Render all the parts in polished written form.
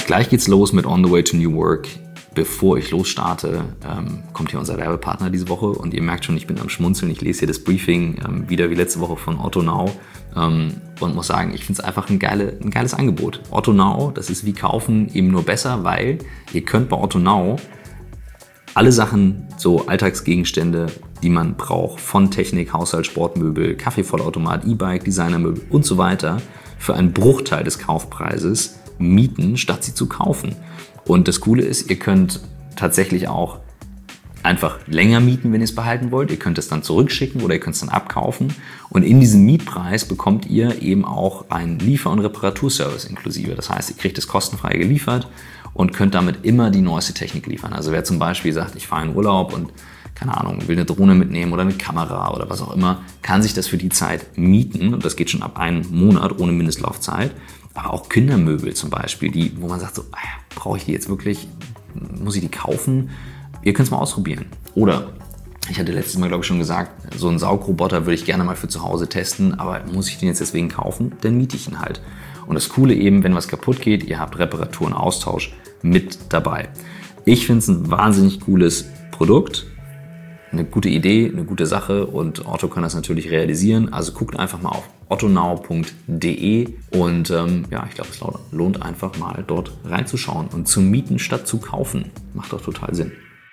Gleich geht's los mit On the Way to New Work. Bevor ich losstarte, kommt hier unser Werbepartner diese Woche und ihr merkt schon, ich bin am Schmunzeln. Ich lese hier das Briefing wieder wie letzte Woche von Otto Now und muss sagen, ich finde es einfach ein geiles Angebot. Otto Now, das ist wie kaufen, eben nur besser, weil ihr könnt bei Otto Now alle Sachen, so Alltagsgegenstände, die man braucht, von Technik, Haushalt, Sportmöbel, Kaffeevollautomat, E-Bike, Designermöbel und so weiter, für einen Bruchteil des Kaufpreises mieten, statt sie zu kaufen. Und das Coole ist, ihr könnt tatsächlich auch einfach länger mieten, wenn ihr es behalten wollt. Ihr könnt es dann zurückschicken oder ihr könnt es dann abkaufen. Und in diesem Mietpreis bekommt ihr eben auch einen Liefer- und Reparaturservice inklusive. Das heißt, ihr kriegt es kostenfrei geliefert und könnt damit immer die neueste Technik liefern. Also wer zum Beispiel sagt, ich fahre in Urlaub und keine Ahnung, will eine Drohne mitnehmen oder eine Kamera oder was auch immer, kann sich das für die Zeit mieten. Und das geht schon ab einem Monat ohne Mindestlaufzeit. Aber auch Kindermöbel zum Beispiel, wo man sagt, so, brauche ich die jetzt wirklich, muss ich die kaufen? Ihr könnt es mal ausprobieren. Oder, ich hatte letztes Mal, glaube ich, schon gesagt, so einen Saugroboter würde ich gerne mal für zu Hause testen, aber muss ich den jetzt deswegen kaufen? Dann miete ich ihn halt. Und das Coole eben, wenn was kaputt geht, ihr habt Reparatur und Austausch mit dabei. Ich finde es ein wahnsinnig cooles Produkt. Eine gute Idee, eine gute Sache und Otto kann das natürlich realisieren. Also guckt einfach mal auf ottonow.de und ich glaube, es lohnt einfach mal dort reinzuschauen und zu mieten statt zu kaufen. Macht doch total Sinn.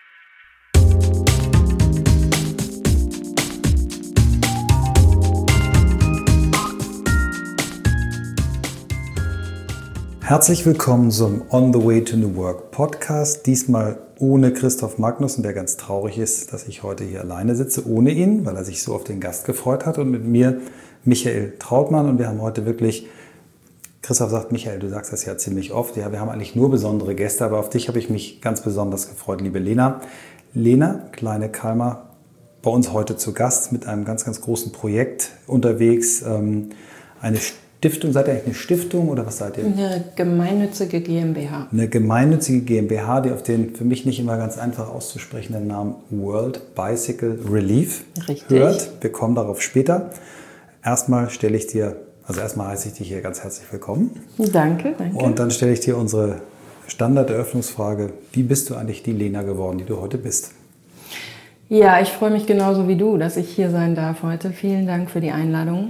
Herzlich willkommen zum On the Way to New Work Podcast. Diesmal ohne Christoph Magnussen, der ganz traurig ist, dass ich heute hier alleine sitze, ohne ihn, weil er sich so auf den Gast gefreut hat. Und mit mir Michael Trautmann. Und wir haben heute wirklich, Christoph sagt, Michael, du sagst das ja ziemlich oft, ja, wir haben eigentlich nur besondere Gäste, aber auf dich habe ich mich ganz besonders gefreut, liebe Lena. Lena, kleine Kalmer, bei uns heute zu Gast mit einem ganz, ganz großen Projekt unterwegs. Eine Stiftung, seid ihr eigentlich eine Stiftung oder was seid ihr? Eine gemeinnützige GmbH. Eine gemeinnützige GmbH, die auf den für mich nicht immer ganz einfach auszusprechenden Namen World Bicycle Relief hört. Wir kommen darauf später. Erstmal heiße ich dich hier ganz herzlich willkommen. Danke. Und dann stelle ich dir unsere Standarderöffnungsfrage. Wie bist du eigentlich die Lena geworden, die du heute bist? Ja, ich freue mich genauso wie du, dass ich hier sein darf heute. Vielen Dank für die Einladung.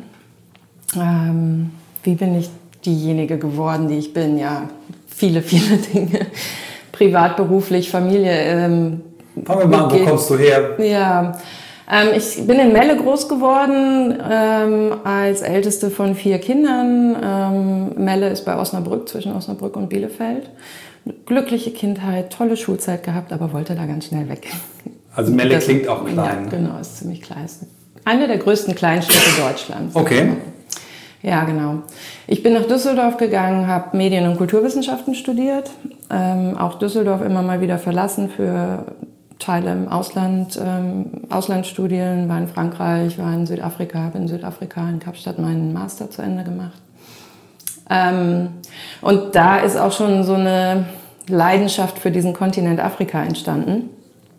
Wie bin ich diejenige geworden, die ich bin? Ja, viele Dinge. Privat, beruflich, Familie. Fangen wir mal an, wo kommst du her? Ja, ich bin in Melle groß geworden, als älteste von 4 Kindern. Melle ist bei Osnabrück, zwischen Osnabrück und Bielefeld. Glückliche Kindheit, tolle Schulzeit gehabt, aber wollte da ganz schnell weg. Also Melle klingt auch klein. Ja, genau, ist ziemlich klein. Ist eine der größten Kleinstädte Deutschlands. Okay. Ja, genau. Ich bin nach Düsseldorf gegangen, habe Medien- und Kulturwissenschaften studiert. Auch Düsseldorf immer mal wieder verlassen für Teile im Ausland, Auslandsstudien, war in Frankreich, war in Südafrika, habe in Südafrika in Kapstadt meinen Master zu Ende gemacht. Und da ist auch schon so eine Leidenschaft für diesen Kontinent Afrika entstanden.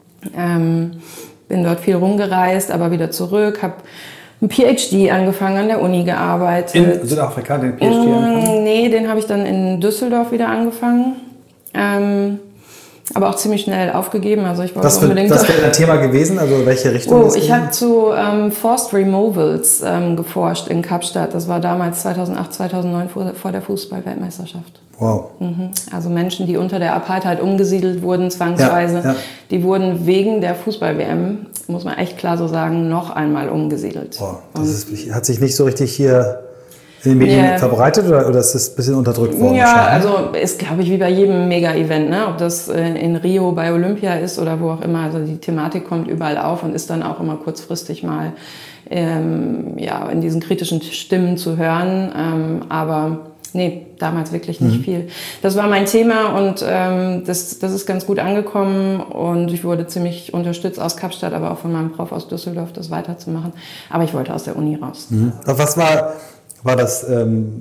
Bin dort viel rumgereist, aber wieder zurück, habe ein PhD angefangen, an der Uni gearbeitet. In Südafrika den PhD angefangen? Nee, den habe ich dann in Düsseldorf wieder angefangen. Aber auch ziemlich schnell aufgegeben. Also ich wollte unbedingt. Das wäre ein Thema gewesen, also welche Richtung? Ich habe zu Forced Removals geforscht in Kapstadt. Das war damals 2008, 2009 vor der Fußball-Weltmeisterschaft. Wow. Also Menschen, die unter der Apartheid umgesiedelt wurden, zwangsweise, die wurden wegen der Fußball-WM, muss man echt klar so sagen, noch einmal umgesiedelt. Wow. Hat sich nicht so richtig hier in den Medien verbreitet oder ist es ein bisschen unterdrückt worden? Ja, also ist, glaube ich, wie bei jedem Mega-Event, ne? Ob das in Rio bei Olympia ist oder wo auch immer. Also die Thematik kommt überall auf und ist dann auch immer kurzfristig mal in diesen kritischen Stimmen zu hören. Aber nee, damals wirklich nicht viel. Das war mein Thema und das ist ganz gut angekommen und ich wurde ziemlich unterstützt aus Kapstadt, aber auch von meinem Prof aus Düsseldorf, das weiterzumachen. Aber ich wollte aus der Uni raus. Was war das,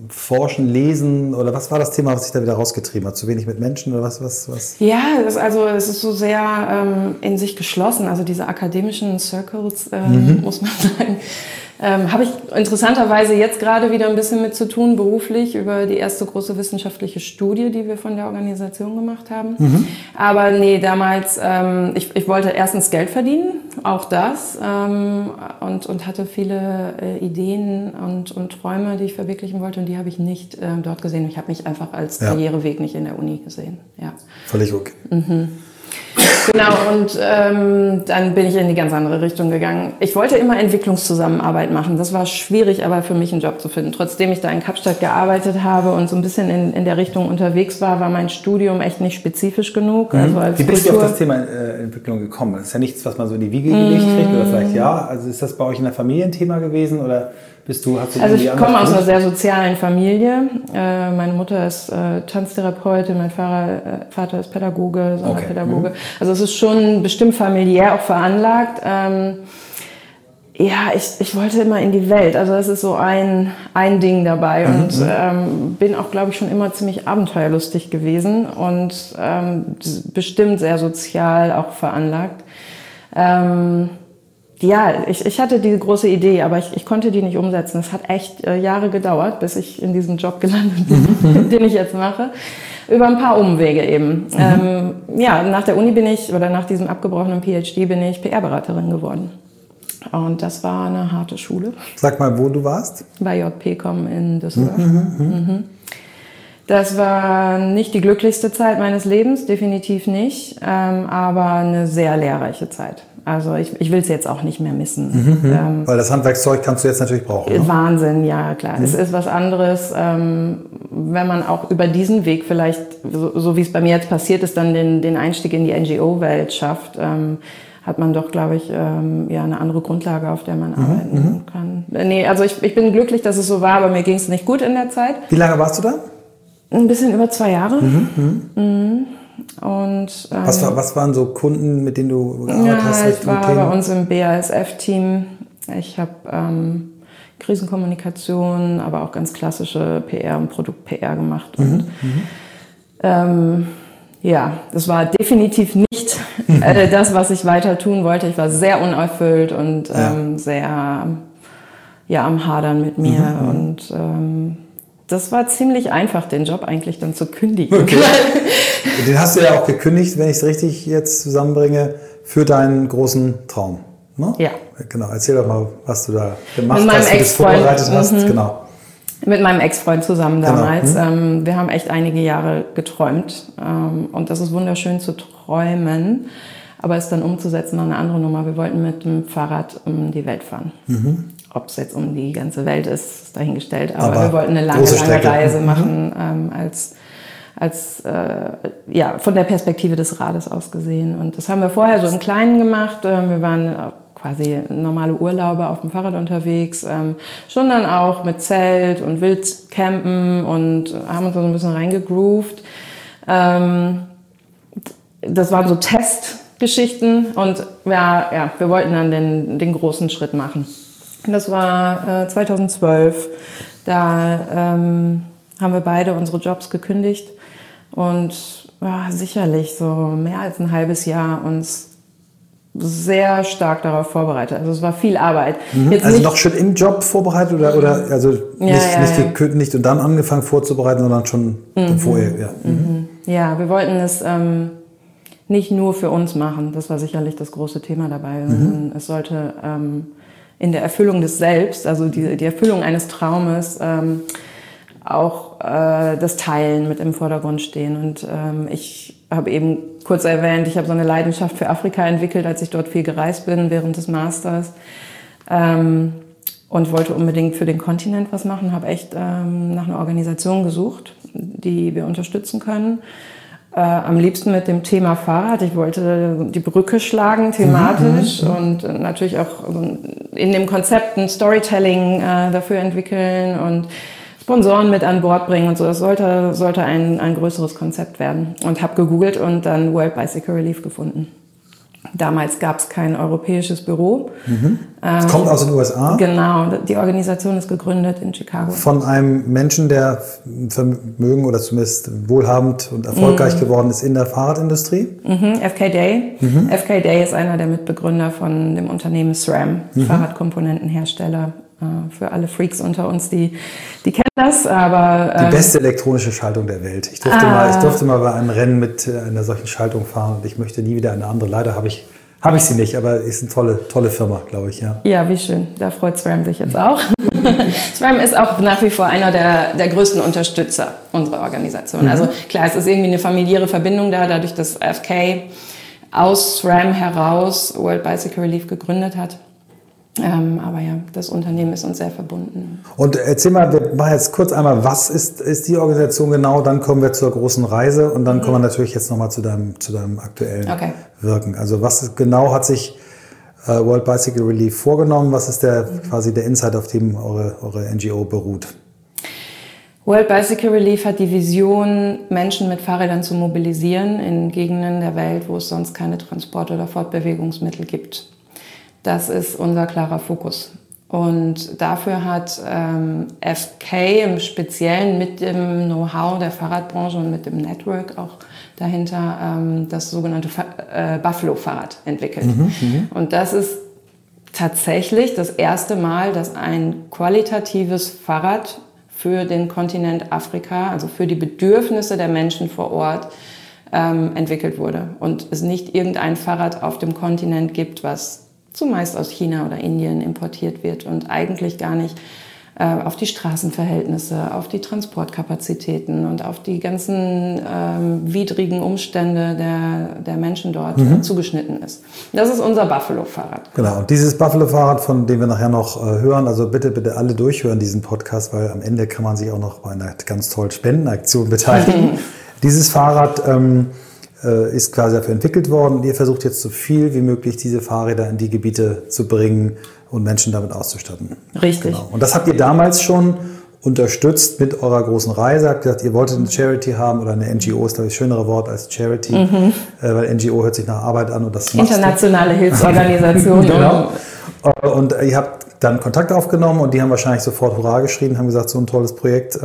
Forschen, Lesen oder was war das Thema, was dich da wieder rausgetrieben hat? Zu wenig mit Menschen oder was? Ja, es ist so sehr in sich geschlossen. Also diese akademischen Circles, muss man sagen, habe ich interessanterweise jetzt gerade wieder ein bisschen mit zu tun, beruflich, über die erste große wissenschaftliche Studie, die wir von der Organisation gemacht haben. Aber nee, damals, ich wollte erstens Geld verdienen, auch das, und hatte viele Ideen und Träume, die ich verwirklichen wollte, und die habe ich nicht dort gesehen. Ich habe mich einfach als Karriereweg nicht in der Uni gesehen. Ja. Völlig okay. Genau, und dann bin ich in die ganz andere Richtung gegangen. Ich wollte immer Entwicklungszusammenarbeit machen. Das war schwierig, aber für mich einen Job zu finden. Trotzdem ich da in Kapstadt gearbeitet habe und so ein bisschen in der Richtung unterwegs war mein Studium echt nicht spezifisch genug. Also als Wie bist du auf das Thema Entwicklung gekommen? Das ist ja nichts, was man so in die Wiege gelegt kriegt, oder vielleicht ja. Also ist das bei euch in der Familie ein Thema gewesen, oder hast du Also ich komme aus einer sehr sozialen Familie. Meine Mutter ist Tanztherapeutin, mein Vater ist Pädagoge, Sonderpädagoge. Also es ist schon bestimmt familiär auch veranlagt. Ich wollte immer in die Welt. Also das ist so ein Ding dabei. Und bin auch, glaube ich, schon immer ziemlich abenteuerlustig gewesen und bestimmt sehr sozial auch veranlagt. Ich hatte diese große Idee, aber ich konnte die nicht umsetzen. Es hat echt Jahre gedauert, bis ich in diesem Job gelandet bin, den ich jetzt mache. Über ein paar Umwege eben. Nach der Uni nach diesem abgebrochenen PhD bin ich PR-Beraterin geworden. Und das war eine harte Schule. Sag mal, wo du warst? Bei JPCom in Düsseldorf. Das war nicht die glücklichste Zeit meines Lebens, definitiv nicht, aber eine sehr lehrreiche Zeit. Also ich will es jetzt auch nicht mehr missen. Weil das Handwerkszeug kannst du jetzt natürlich brauchen. Ne? Wahnsinn, ja klar. Es ist was anderes, wenn man auch über diesen Weg vielleicht, so wie es bei mir jetzt passiert ist, dann den Einstieg in die NGO-Welt schafft, hat man doch, glaube ich, eine andere Grundlage, auf der man arbeiten kann. Also ich bin glücklich, dass es so war, aber mir ging es nicht gut in der Zeit. Wie lange warst du da? Ein bisschen über 2 Jahre. Und, was waren so Kunden, mit denen du gearbeitet hast? Ich war bei uns im BASF-Team. Ich habe Krisenkommunikation, aber auch ganz klassische PR und Produkt-PR gemacht. Und, das war definitiv nicht das, was ich weiter tun wollte. Ich war sehr unerfüllt und sehr am Hadern mit mir. Und das war ziemlich einfach, den Job eigentlich dann zu kündigen. Okay. Den hast du ja auch gekündigt, wenn ich es richtig jetzt zusammenbringe, für deinen großen Traum. Ne? Ja. Genau, erzähl doch mal, was du da gemacht hast, wie du es vorbereitet hast. Genau. Mit meinem Ex-Freund zusammen damals. Genau. Wir haben echt einige Jahre geträumt. Und das ist wunderschön zu träumen, aber es dann umzusetzen, noch eine andere Nummer. Wir wollten mit dem Fahrrad um die Welt fahren. Ob es jetzt um die ganze Welt ist dahingestellt. Aber wir wollten eine lange Reise machen, von der Perspektive des Rades aus gesehen. Und das haben wir vorher so im Kleinen gemacht. Wir waren quasi normale Urlaube auf dem Fahrrad unterwegs, schon dann auch mit Zelt und Wildcampen und haben uns so ein bisschen reingegroovt. Das waren so Testgeschichten und wir wollten dann den großen Schritt machen. Das war 2012. Da haben wir beide unsere Jobs gekündigt und sicherlich so mehr als ein halbes Jahr uns sehr stark darauf vorbereitet. Also es war viel Arbeit. Jetzt also noch schon im Job vorbereitet oder also nicht gekündigt und dann angefangen vorzubereiten, sondern schon vorher. Ja. Ja, wir wollten es nicht nur für uns machen. Das war sicherlich das große Thema dabei. Es sollte in der Erfüllung des Selbst, also die Erfüllung eines Traumes, auch das Teilen mit im Vordergrund stehen. Und ich habe eben kurz erwähnt, ich habe so eine Leidenschaft für Afrika entwickelt, als ich dort viel gereist bin während des Masters. Und wollte unbedingt für den Kontinent was machen, habe echt nach einer Organisation gesucht, die wir unterstützen können. Am liebsten mit dem Thema Fahrrad. Ich wollte die Brücke schlagen, thematisch und natürlich auch in dem Konzept ein Storytelling dafür entwickeln und Sponsoren mit an Bord bringen und so. Das sollte ein größeres Konzept werden. Und habe gegoogelt und dann World Bicycle Relief gefunden. Damals gab es kein europäisches Büro. Es kommt aus den USA? Genau, die Organisation ist gegründet in Chicago. Von einem Menschen, der Vermögen oder zumindest wohlhabend und erfolgreich geworden ist in der Fahrradindustrie? FK Day. FK Day ist einer der Mitbegründer von dem Unternehmen SRAM, Fahrradkomponentenhersteller. Für alle Freaks unter uns, die kennen das. Aber, die beste elektronische Schaltung der Welt. Ich durfte mal bei einem Rennen mit einer solchen Schaltung fahren und ich möchte nie wieder eine andere. Leider habe ich sie nicht, aber ist eine tolle Firma, glaube ich. Ja. Ja, wie schön. Da freut SRAM sich jetzt auch. SRAM ist auch nach wie vor einer der größten Unterstützer unserer Organisation. Also klar, es ist irgendwie eine familiäre Verbindung da, dadurch, dass FK aus SRAM heraus World Bicycle Relief gegründet hat. Aber ja, das Unternehmen ist uns sehr verbunden. Und erzähl mal, wir machen jetzt kurz einmal, was ist die Organisation genau, dann kommen wir zur großen Reise und dann kommen wir natürlich jetzt nochmal zu deinem aktuellen Wirken. Also was genau hat sich World Bicycle Relief vorgenommen? Was ist quasi der Insight, auf dem eure NGO beruht? World Bicycle Relief hat die Vision, Menschen mit Fahrrädern zu mobilisieren in Gegenden der Welt, wo es sonst keine Transport- oder Fortbewegungsmittel gibt. Das ist unser klarer Fokus. Und dafür hat FK im Speziellen mit dem Know-how der Fahrradbranche und mit dem Network auch dahinter das sogenannte Buffalo-Fahrrad entwickelt. Und das ist tatsächlich das erste Mal, dass ein qualitatives Fahrrad für den Kontinent Afrika, also für die Bedürfnisse der Menschen vor Ort, entwickelt wurde. Und es nicht irgendein Fahrrad auf dem Kontinent gibt, was zumeist aus China oder Indien importiert wird und eigentlich gar nicht auf die Straßenverhältnisse, auf die Transportkapazitäten und auf die ganzen widrigen Umstände der Menschen dort zugeschnitten ist. Das ist unser Buffalo-Fahrrad. Genau, und dieses Buffalo-Fahrrad, von dem wir nachher noch hören, also bitte alle durchhören diesen Podcast, weil am Ende kann man sich auch noch bei einer ganz tollen Spendenaktion beteiligen. Dieses Fahrrad ist quasi dafür entwickelt worden und ihr versucht jetzt so viel wie möglich diese Fahrräder in die Gebiete zu bringen und Menschen damit auszustatten. Richtig. Genau. Und das habt ihr damals schon unterstützt mit eurer großen Reise. Habt gesagt, ihr wolltet eine Charity haben oder eine NGO ist, glaube ich, das schönere Wort als Charity, weil NGO hört sich nach Arbeit an und das internationale Hilfsorganisation. Genau. Und ihr habt dann Kontakt aufgenommen und die haben wahrscheinlich sofort Hurra geschrien, haben gesagt, so ein tolles Projekt.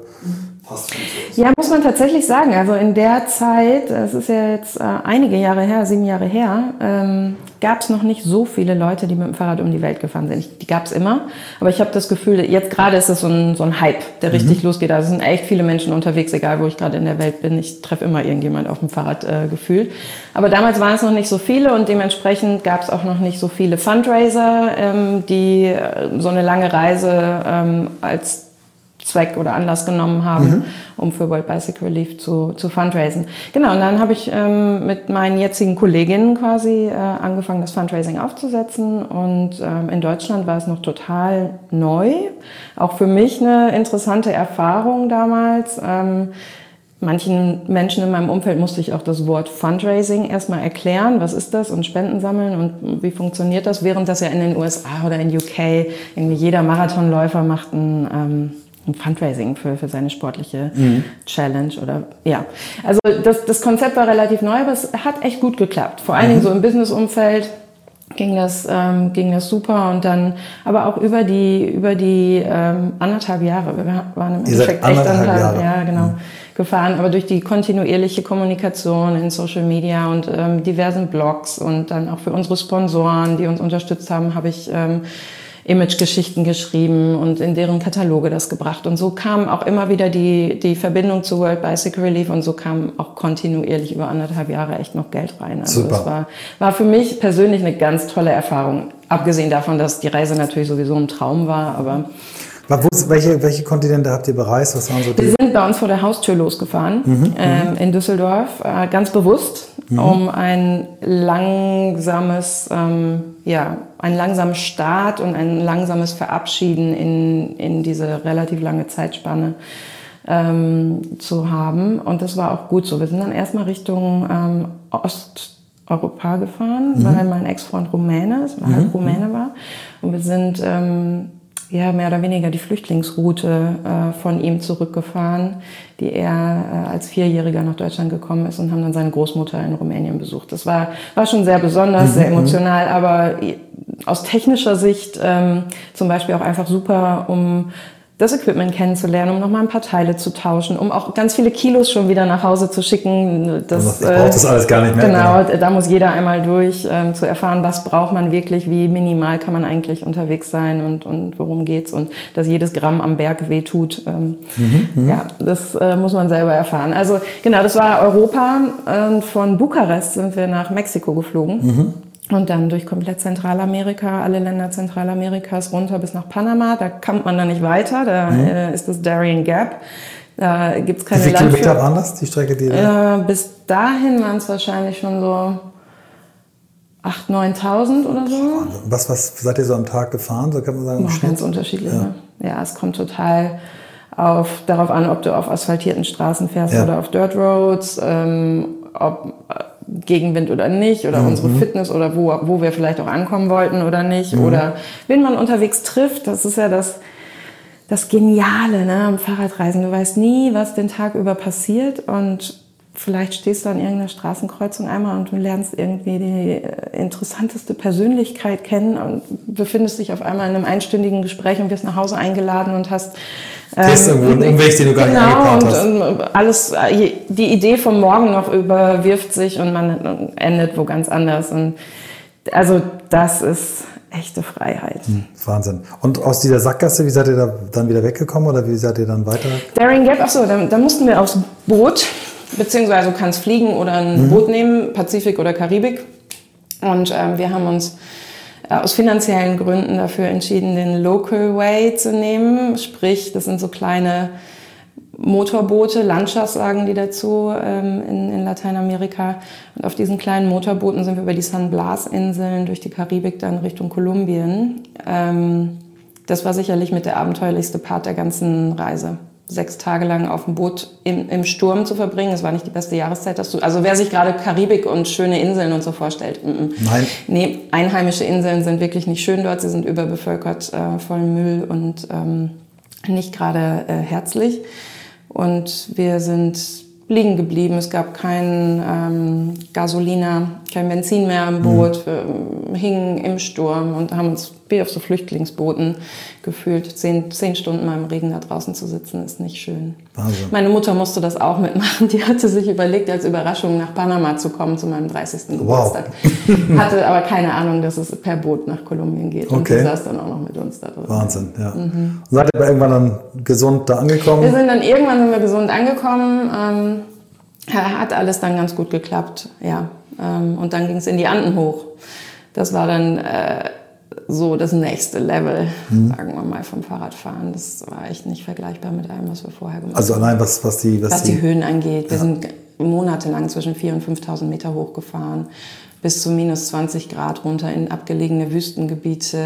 Ja, muss man tatsächlich sagen. Also in der Zeit, es ist ja jetzt einige Jahre her, 7 Jahre her, gab es noch nicht so viele Leute, die mit dem Fahrrad um die Welt gefahren sind. Die gab es immer, aber ich habe das Gefühl, jetzt gerade ist es so ein Hype, der richtig losgeht. Also es sind echt viele Menschen unterwegs, egal wo ich gerade in der Welt bin. Ich treffe immer irgendjemand auf dem Fahrrad gefühlt. Aber damals waren es noch nicht so viele und dementsprechend gab es auch noch nicht so viele Fundraiser, die so eine lange Reise als Zweck oder Anlass genommen haben, um für World Bicycle Relief zu fundraisen. Genau, und dann habe ich mit meinen jetzigen Kolleginnen quasi angefangen, das Fundraising aufzusetzen. Und in Deutschland war es noch total neu. Auch für mich eine interessante Erfahrung damals. Manchen Menschen in meinem Umfeld musste ich auch das Wort Fundraising erstmal erklären. Was ist das? Und Spenden sammeln und wie funktioniert das? Während das ja in den USA oder in UK irgendwie jeder Marathonläufer macht ein Fundraising für seine sportliche Challenge oder ja. Also das Konzept war relativ neu, aber es hat echt gut geklappt. Vor allen Dingen so im Businessumfeld ging das super und dann aber auch über die 1,5 Jahre. Wir waren im Endeffekt echt 1,5 Jahre. Ja, genau. Gefahren, aber durch die kontinuierliche Kommunikation in Social Media und diversen Blogs und dann auch für unsere Sponsoren, die uns unterstützt haben, habe ich Image-Geschichten geschrieben und in deren Kataloge das gebracht. Und so kam auch immer wieder die Verbindung zu World Bicycle Relief und so kam auch kontinuierlich über 1,5 Jahre echt noch Geld rein. Also super. Es war für mich persönlich eine ganz tolle Erfahrung. Abgesehen davon, dass die Reise natürlich sowieso ein Traum war, aber... Welche Kontinente habt ihr bereist? Was waren so die? Wir sind bei uns vor der Haustür losgefahren, in Düsseldorf, ganz bewusst, um einen langsamen Start und ein langsames Verabschieden in diese relativ lange Zeitspanne zu haben. Und das war auch gut so. Wir sind dann erstmal Richtung Osteuropa gefahren, weil mein Ex-Freund Rumäne ist, halb Rumäne war. Und wir sind ja, mehr oder weniger die Flüchtlingsroute von ihm zurückgefahren, die er als 4-Jähriger nach Deutschland gekommen ist und haben dann seine Großmutter in Rumänien besucht. Das war schon sehr besonders, sehr emotional, aber aus technischer Sicht zum Beispiel auch einfach super, um das Equipment kennenzulernen, um nochmal ein paar Teile zu tauschen, um auch ganz viele Kilos schon wieder nach Hause zu schicken. Ich brauche das alles gar nicht mehr. Genau, da muss jeder einmal durch, zu erfahren, was braucht man wirklich, wie minimal kann man eigentlich unterwegs sein und worum geht's und dass jedes Gramm am Berg wehtut. Ja, das muss man selber erfahren. Also genau, das war Europa. Von Bukarest sind wir nach Mexiko geflogen. Und dann durch komplett Zentralamerika, alle Länder Zentralamerikas runter bis nach Panama. Da kommt man dann nicht weiter, da ist das Darien Gap. Da gibt's keine Landführung. Wie viele Kilometer waren das, die Strecke? Bis dahin waren es wahrscheinlich schon so 8.000, 9.000 oder so. Was seid ihr so am Tag gefahren? So kann man sagen, ganz unterschiedlich. Ja. Ne? Ja, es kommt total darauf an, ob du auf asphaltierten Straßen fährst oder auf Dirt Roads, ob Gegenwind oder nicht, oder unsere Fitness oder wo wir vielleicht auch ankommen wollten oder nicht, oder wen man unterwegs trifft. Das ist ja das Geniale, ne, am Fahrradreisen. Du weißt nie, was den Tag über passiert, und vielleicht stehst du an irgendeiner Straßenkreuzung einmal und du lernst irgendwie die interessanteste Persönlichkeit kennen und befindest dich auf einmal in einem einstündigen Gespräch und wirst nach Hause eingeladen und hast irgendwo einen Umweg, den du gar nicht angeplant hast. Und alles, die Idee vom Morgen noch überwirft sich und man endet wo ganz anders. Und also das ist echte Freiheit. Wahnsinn. Und aus dieser Sackgasse, wie seid ihr da dann wieder weggekommen oder wie seid ihr dann weiter? Darien Gap, da mussten wir aufs Boot, beziehungsweise du kannst fliegen oder ein Boot nehmen, Pazifik oder Karibik. Und wir haben uns aus finanziellen Gründen dafür entschieden, den Local Way zu nehmen. Sprich, das sind so kleine Motorboote, Lanchas sagen die dazu in Lateinamerika. Und auf diesen kleinen Motorbooten sind wir über die San Blas-Inseln durch die Karibik dann Richtung Kolumbien. Das war sicherlich mit der abenteuerlichste Part der ganzen Reise. 6 Tage lang auf dem Boot im Sturm zu verbringen, das war nicht die beste Jahreszeit. Also wer sich gerade Karibik und schöne Inseln und so vorstellt. Nein. Nee, einheimische Inseln sind wirklich nicht schön dort. Sie sind überbevölkert, voll Müll und nicht gerade herzlich. Und wir sind liegen geblieben. Es gab kein Gasolina, kein Benzin mehr am Boot. Wir hingen im Sturm und haben uns wie auf so Flüchtlingsbooten gefühlt. 10 Stunden mal im Regen da draußen zu sitzen, ist nicht schön. Wahnsinn. Meine Mutter musste das auch mitmachen. Die hatte sich überlegt, als Überraschung nach Panama zu kommen zu meinem 30. Geburtstag. Hatte aber keine Ahnung, dass es per Boot nach Kolumbien geht. Und die saß dann auch noch mit uns da drin. Wahnsinn, ja. Und seid ihr aber irgendwann dann gesund da angekommen? Irgendwann sind wir gesund angekommen. Hat alles dann ganz gut geklappt, ja. Und dann ging es in die Anden hoch. Das war dann so das nächste Level, sagen wir mal, vom Fahrradfahren. Das war echt nicht vergleichbar mit allem, was wir vorher gemacht haben. Also allein was die Höhen angeht. Wir sind monatelang zwischen 4.000 und 5.000 Meter hochgefahren, bis zu minus 20 Grad runter in abgelegene Wüstengebiete,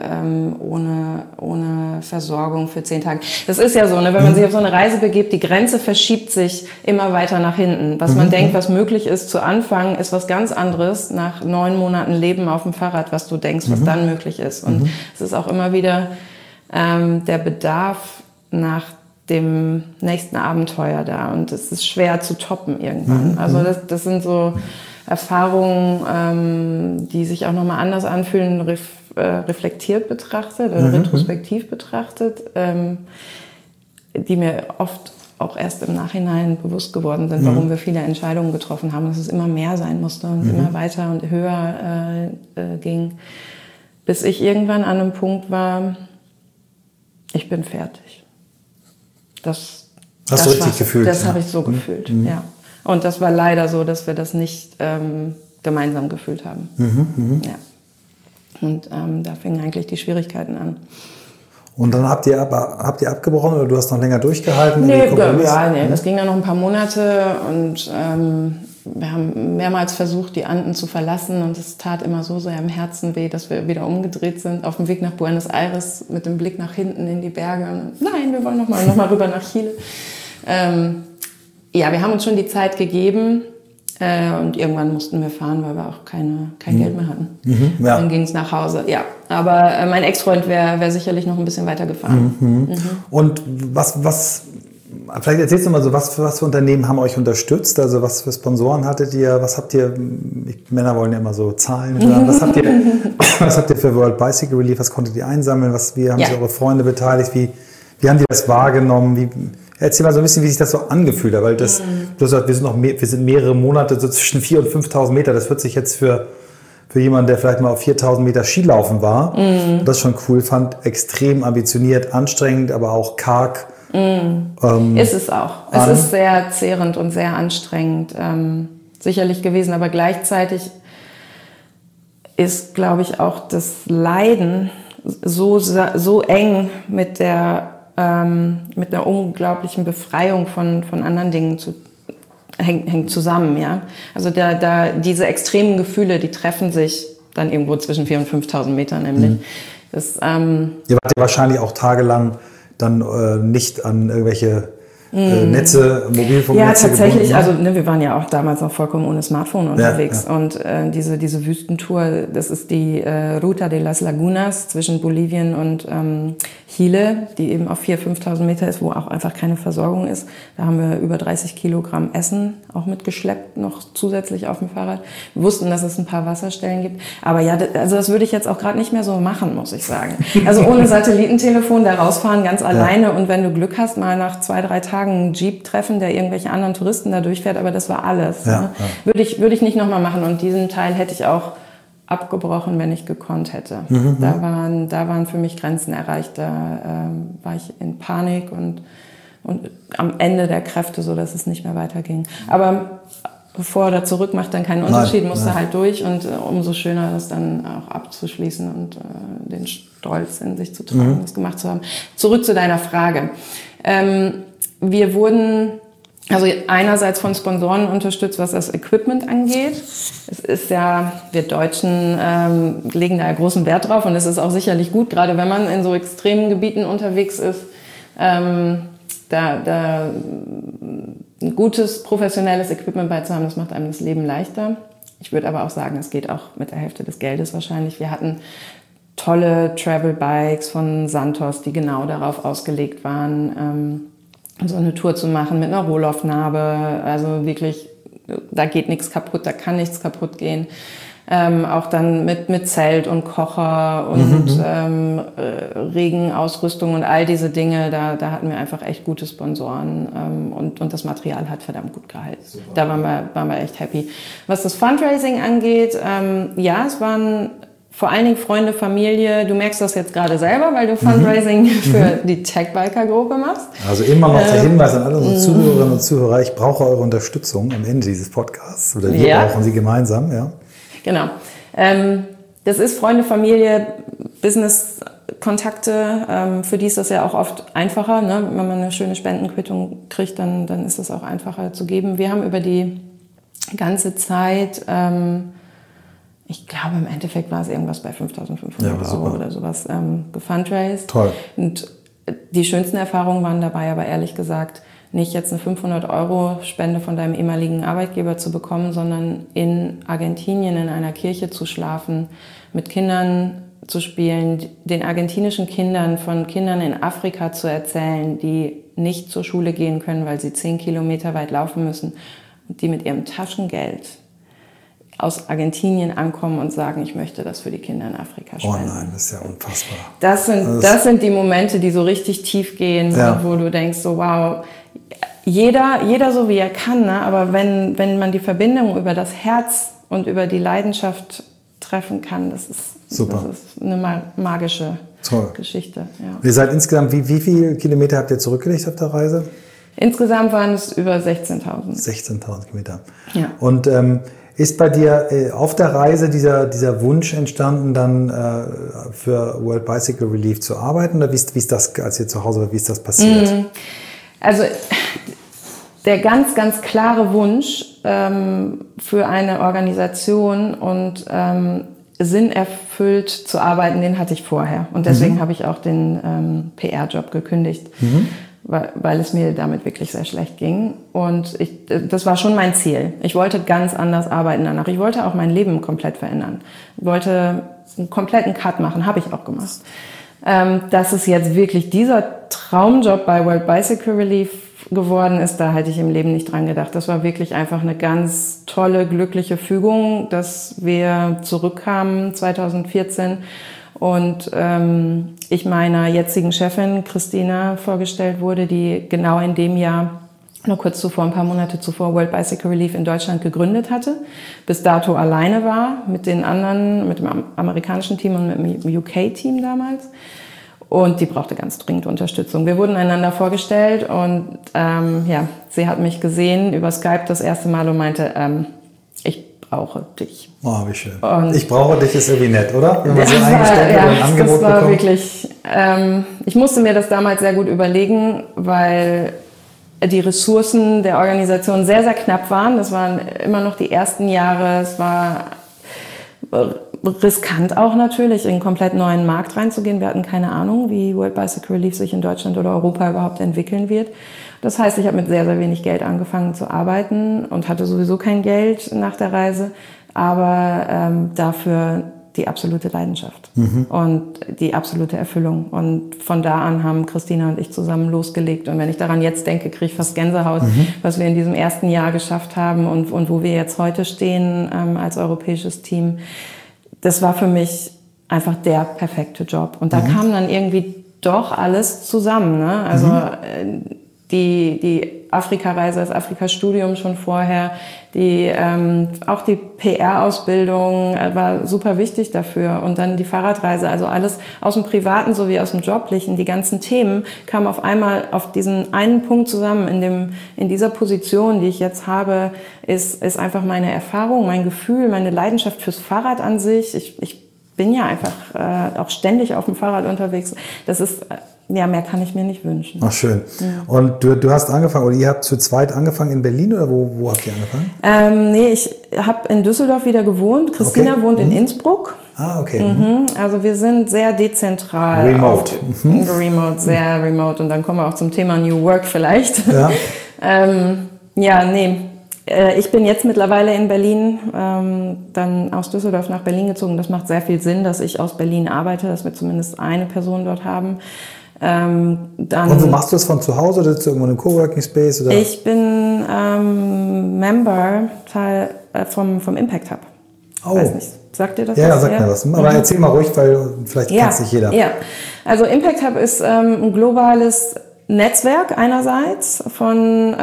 ohne Versorgung für 10 Tage. Das ist ja so, ne? Wenn man sich auf so eine Reise begibt, die Grenze verschiebt sich immer weiter nach hinten. Was man denkt, was möglich ist zu Anfang, ist was ganz anderes nach 9 Monaten Leben auf dem Fahrrad, was du denkst, was dann möglich ist. Und es ist auch immer wieder der Bedarf nach dem nächsten Abenteuer da. Und es ist schwer zu toppen irgendwann. Also das sind so Erfahrungen, die sich auch nochmal anders anfühlen, reflektiert betrachtet oder retrospektiv betrachtet, die mir oft auch erst im Nachhinein bewusst geworden sind, warum wir viele Entscheidungen getroffen haben, dass es immer mehr sein musste und immer weiter und höher ging, bis ich irgendwann an einem Punkt war, ich bin fertig. Das hast du richtig gefühlt? Das habe ich so gefühlt, ja. Und das war leider so, dass wir das nicht gemeinsam gefühlt haben. Ja. Und da fingen eigentlich die Schwierigkeiten an. Und dann habt ihr abgebrochen oder du hast noch länger durchgehalten? Nee, das ging dann noch ein paar Monate und wir haben mehrmals versucht, die Anden zu verlassen und es tat immer so sehr im Herzen weh, dass wir wieder umgedreht sind auf dem Weg nach Buenos Aires mit dem Blick nach hinten in die Berge. Und nein, wir wollen noch mal rüber nach Chile. Ja, wir haben uns schon die Zeit gegeben, Und irgendwann mussten wir fahren, weil wir auch kein Geld mehr hatten. Ja. Dann ging es nach Hause. Ja, aber mein Ex-Freund wäre sicherlich noch ein bisschen weiter gefahren. Und vielleicht erzählst du mal so, was für Unternehmen haben euch unterstützt? Also was für Sponsoren hattet ihr? Was habt ihr, Männer wollen ja immer so Zahlen hören. Was habt ihr für World Bicycle Relief? Was konntet ihr einsammeln? Wie haben sich eure Freunde beteiligt? Wie haben die das wahrgenommen? Erzähl mal so ein bisschen, wie sich das so angefühlt hat, weil du hast gesagt, wir sind mehrere Monate so zwischen 4.000 und 5.000 Meter. Das wird sich jetzt für jemanden, der vielleicht mal auf 4.000 Meter Skilaufen war, das schon cool fand, extrem ambitioniert, anstrengend, aber auch karg. Ist es auch. Es ist sehr zehrend und sehr anstrengend sicherlich gewesen, aber gleichzeitig ist, glaube ich, auch das Leiden so eng mit der unglaublichen Befreiung von anderen Dingen hängt zusammen, ja. Also diese extremen Gefühle, die treffen sich dann irgendwo zwischen 4.000 und 5.000 Metern nämlich. Ihr wart ja wahrscheinlich auch tagelang dann nicht an irgendwelche Netze, Mobilfunknetze. Ja, tatsächlich. Gebunden, Also wir waren ja auch damals noch vollkommen ohne Smartphone unterwegs. Ja. Und diese Wüstentour, das ist die Ruta de las Lagunas zwischen Bolivien und Chile, die eben auf 4.000, 5.000 Meter ist, wo auch einfach keine Versorgung ist. Da haben wir über 30 Kilogramm Essen auch mitgeschleppt, noch zusätzlich auf dem Fahrrad. Wir wussten, dass es ein paar Wasserstellen gibt. Aber ja, das würde ich jetzt auch gerade nicht mehr so machen, muss ich sagen. Also ohne Satellitentelefon da rausfahren, ganz alleine. Und wenn du Glück hast, mal nach 2-3 Tagen einen Jeep treffen, der irgendwelche anderen Touristen da durchfährt. Aber das war alles. Ja, ne? Ja. Würde ich nicht nochmal machen. Und diesen Teil hätte ich auch abgebrochen, wenn ich gekonnt hätte. Da waren für mich Grenzen erreicht. Da war ich in Panik und am Ende der Kräfte, so dass es nicht mehr weiterging. Aber vor oder zurück macht dann keinen Unterschied, musste halt durch und umso schöner, das dann auch abzuschließen und den Stolz in sich zu tragen, das gemacht zu haben. Zurück zu deiner Frage. Wir wurden also einerseits von Sponsoren unterstützt, was das Equipment angeht. Es ist ja, wir Deutschen legen da großen Wert drauf und es ist auch sicherlich gut, gerade wenn man in so extremen Gebieten unterwegs ist, da ein gutes, professionelles Equipment beizuhaben, das macht einem das Leben leichter. Ich würde aber auch sagen, es geht auch mit der Hälfte des Geldes wahrscheinlich. Wir hatten tolle Travel Bikes von Santos, die genau darauf ausgelegt waren, so eine Tour zu machen mit einer Rohloff-Narbe. Also wirklich, da geht nichts kaputt, da kann nichts kaputt gehen. Auch dann mit Zelt und Kocher und Regenausrüstung und all diese Dinge, da hatten wir einfach echt gute Sponsoren und das Material hat verdammt gut gehalten. Super. Da waren wir echt happy. Was das Fundraising angeht, ja, es waren vor allen Dingen Freunde, Familie. Du merkst das jetzt gerade selber, weil du Fundraising für die Tech-Biker-Gruppe machst. Also immer noch der Hinweis an alle unsere Zuhörerinnen und Zuhörer, ich brauche eure Unterstützung am Ende dieses Podcasts. Oder wir brauchen sie gemeinsam, ja. Genau. Das ist Freunde, Familie, Business-Kontakte. Für die ist das ja auch oft einfacher, ne? Wenn man eine schöne Spendenquittung kriegt, dann ist es auch einfacher zu geben. Wir haben über die ganze Zeit, ich glaube im Endeffekt war es irgendwas bei 5.500 Euro oder sowas, gefundraised. Toll. Und die schönsten Erfahrungen waren dabei aber ehrlich gesagt, nicht jetzt eine 500-Euro-Spende von deinem ehemaligen Arbeitgeber zu bekommen, sondern in Argentinien in einer Kirche zu schlafen, mit Kindern zu spielen, den argentinischen Kindern von Kindern in Afrika zu erzählen, die nicht zur Schule gehen können, weil sie 10 Kilometer weit laufen müssen und die mit ihrem Taschengeld aus Argentinien ankommen und sagen, ich möchte das für die Kinder in Afrika spenden. Oh nein, das ist ja unfassbar. Das sind die Momente, die so richtig tief gehen, wo du denkst, so wow, jeder so wie er kann, ne? Aber wenn man die Verbindung über das Herz und über die Leidenschaft treffen kann, das ist super. Das ist eine magische Geschichte. Ja. Ihr seid insgesamt, wie viele Kilometer habt ihr zurückgelegt auf der Reise? Insgesamt waren es über 16.000. 16.000 Kilometer. Ja. Und ist bei dir auf der Reise dieser Wunsch entstanden, dann für World Bicycle Relief zu arbeiten? Oder wie ist das, als ihr zu Hause war, wie ist das passiert? Also der ganz, ganz klare Wunsch für eine Organisation und sinnerfüllt zu arbeiten, den hatte ich vorher. Und deswegen habe ich auch den PR-Job gekündigt. weil es mir damit wirklich sehr schlecht ging. Und das war schon mein Ziel. Ich wollte ganz anders arbeiten danach. Ich wollte auch mein Leben komplett verändern. Ich wollte einen kompletten Cut machen, habe ich auch gemacht. Dass es jetzt wirklich dieser Traumjob bei World Bicycle Relief geworden ist, da hätte ich im Leben nicht dran gedacht. Das war wirklich einfach eine ganz tolle, glückliche Fügung, dass wir zurückkamen 2014 und ich meiner jetzigen Chefin Christina vorgestellt wurde, die genau in dem Jahr, nur kurz zuvor, ein paar Monate zuvor, World Bicycle Relief in Deutschland gegründet hatte, bis dato alleine war mit den anderen, mit dem amerikanischen Team und mit dem UK-Team damals. Und die brauchte ganz dringend Unterstützung. Wir wurden einander vorgestellt und sie hat mich gesehen über Skype das erste Mal und meinte, ich brauche dich. Oh, wie schön. Und ich brauche dich ist irgendwie nett, oder? Wenn man so eingestellt wird und ein Angebot das war bekommt. Wirklich, ich musste mir das damals sehr gut überlegen, weil die Ressourcen der Organisation sehr, sehr knapp waren. Das waren immer noch die ersten Jahre. Es war riskant auch natürlich, in einen komplett neuen Markt reinzugehen. Wir hatten keine Ahnung, wie World Bicycle Relief sich in Deutschland oder Europa überhaupt entwickeln wird. Das heißt, ich habe mit sehr, sehr wenig Geld angefangen zu arbeiten und hatte sowieso kein Geld nach der Reise, aber dafür die absolute Leidenschaft und die absolute Erfüllung. Und von da an haben Christina und ich zusammen losgelegt. Und wenn ich daran jetzt denke, kriege ich fast Gänsehaut, was wir in diesem ersten Jahr geschafft haben und wo wir jetzt heute stehen als europäisches Team. Das war für mich einfach der perfekte Job. Und da kam dann irgendwie doch alles zusammen. Ne? Also die Afrika-Reise, das Afrika-Studium schon vorher, auch die PR-Ausbildung war super wichtig dafür. Und dann die Fahrradreise, also alles aus dem Privaten sowie aus dem Joblichen, die ganzen Themen kamen auf einmal auf diesen einen Punkt zusammen. In dieser Position, die ich jetzt habe, ist einfach meine Erfahrung, mein Gefühl, meine Leidenschaft fürs Fahrrad an sich. Ich bin ja einfach auch ständig auf dem Fahrrad unterwegs. Das ist mehr kann ich mir nicht wünschen. Ach, schön. Ja. Und du hast angefangen, oder ihr habt zu zweit angefangen in Berlin, oder wo habt ihr angefangen? Nee, ich habe in Düsseldorf wieder gewohnt. Christina wohnt in Innsbruck. Ah, okay. Also wir sind sehr dezentral. Remote. Remote, sehr remote. Und dann kommen wir auch zum Thema New Work vielleicht. Ja. Ich bin jetzt mittlerweile in Berlin, dann aus Düsseldorf nach Berlin gezogen. Das macht sehr viel Sinn, dass ich aus Berlin arbeite, dass wir zumindest eine Person dort haben. Und wo machst du das, von zu Hause oder irgendwo in einem Coworking Space? Oder? Ich bin Member vom Impact Hub. Oh. Weiß nicht, sagt dir das was? Ja, was? sagt mir was. Aber erzähl mal ruhig, weil vielleicht kennt es nicht jeder. Ja, also Impact Hub ist ein globales Netzwerk einerseits von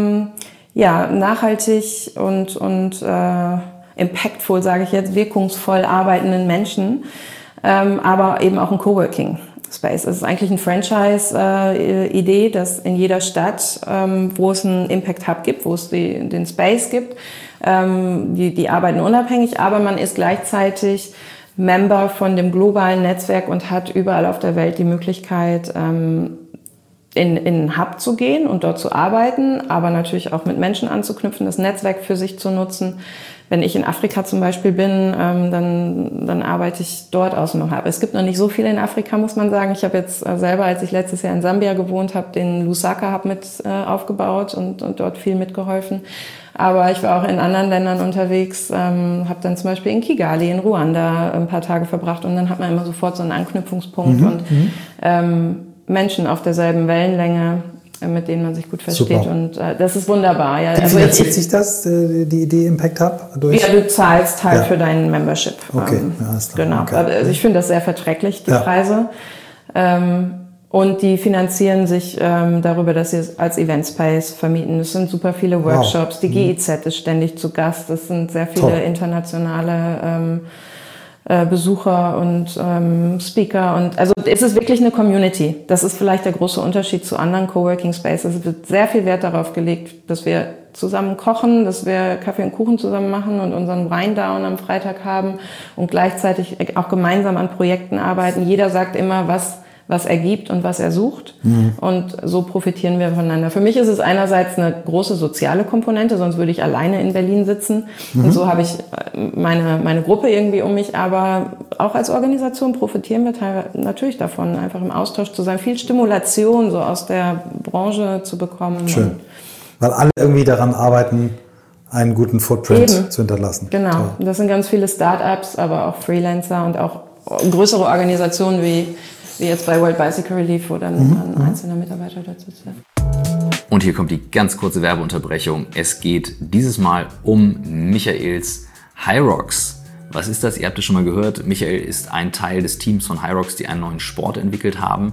nachhaltig und impactful, sage ich jetzt, wirkungsvoll arbeitenden Menschen, aber eben auch ein Coworking Space. Es ist eigentlich eine Franchise-Idee, dass in jeder Stadt, wo es einen Impact Hub gibt, wo es den Space gibt, die arbeiten unabhängig, aber man ist gleichzeitig Member von dem globalen Netzwerk und hat überall auf der Welt die Möglichkeit, in einen Hub zu gehen und dort zu arbeiten, aber natürlich auch mit Menschen anzuknüpfen, das Netzwerk für sich zu nutzen. Wenn ich in Afrika zum Beispiel bin, dann arbeite ich dort aus dem Hub. Es gibt noch nicht so viel in Afrika, muss man sagen. Ich habe jetzt selber, als ich letztes Jahr in Sambia gewohnt habe, den Lusaka Hub mit aufgebaut und dort viel mitgeholfen. Aber ich war auch in anderen Ländern unterwegs, habe dann zum Beispiel in Kigali, in Ruanda ein paar Tage verbracht und dann hat man immer sofort so einen Anknüpfungspunkt und Menschen auf derselben Wellenlänge, mit denen man sich gut versteht. Super. Und das ist wunderbar. Ja. Wie finanziert sich das, die Idee Impact Hub? Ja, du zahlst halt für dein Membership. Okay, alles klar. Genau. Okay. Also ich finde das sehr verträglich, die Preise. Und die finanzieren sich darüber, dass sie es als Event Space vermieten. Es sind super viele Workshops. Die GIZ ist ständig zu Gast. Es sind sehr viele internationale Besucher und Speaker. Und also es ist wirklich eine Community. Das ist vielleicht der große Unterschied zu anderen Coworking Spaces. Es wird sehr viel Wert darauf gelegt, dass wir zusammen kochen, dass wir Kaffee und Kuchen zusammen machen und unseren Winedown am Freitag haben und gleichzeitig auch gemeinsam an Projekten arbeiten. Jeder sagt immer, was er gibt und was er sucht. Und so profitieren wir voneinander. Für mich ist es einerseits eine große soziale Komponente, sonst würde ich alleine in Berlin sitzen. Und so habe ich meine Gruppe irgendwie um mich. Aber auch als Organisation profitieren wir natürlich davon, einfach im Austausch zu sein. Viel Stimulation so aus der Branche zu bekommen. Schön. Weil alle irgendwie daran arbeiten, einen guten Footprint zu hinterlassen. Genau. Toll. Das sind ganz viele Start-ups, aber auch Freelancer und auch größere Organisationen wie jetzt bei World Bicycle Relief, wo dann ein einzelner Mitarbeiter dazu ist. Und hier kommt die ganz kurze Werbeunterbrechung. Es geht dieses Mal um Michaels Hyrox. Was ist das? Ihr habt es schon mal gehört. Michael ist ein Teil des Teams von Hyrox, die einen neuen Sport entwickelt haben.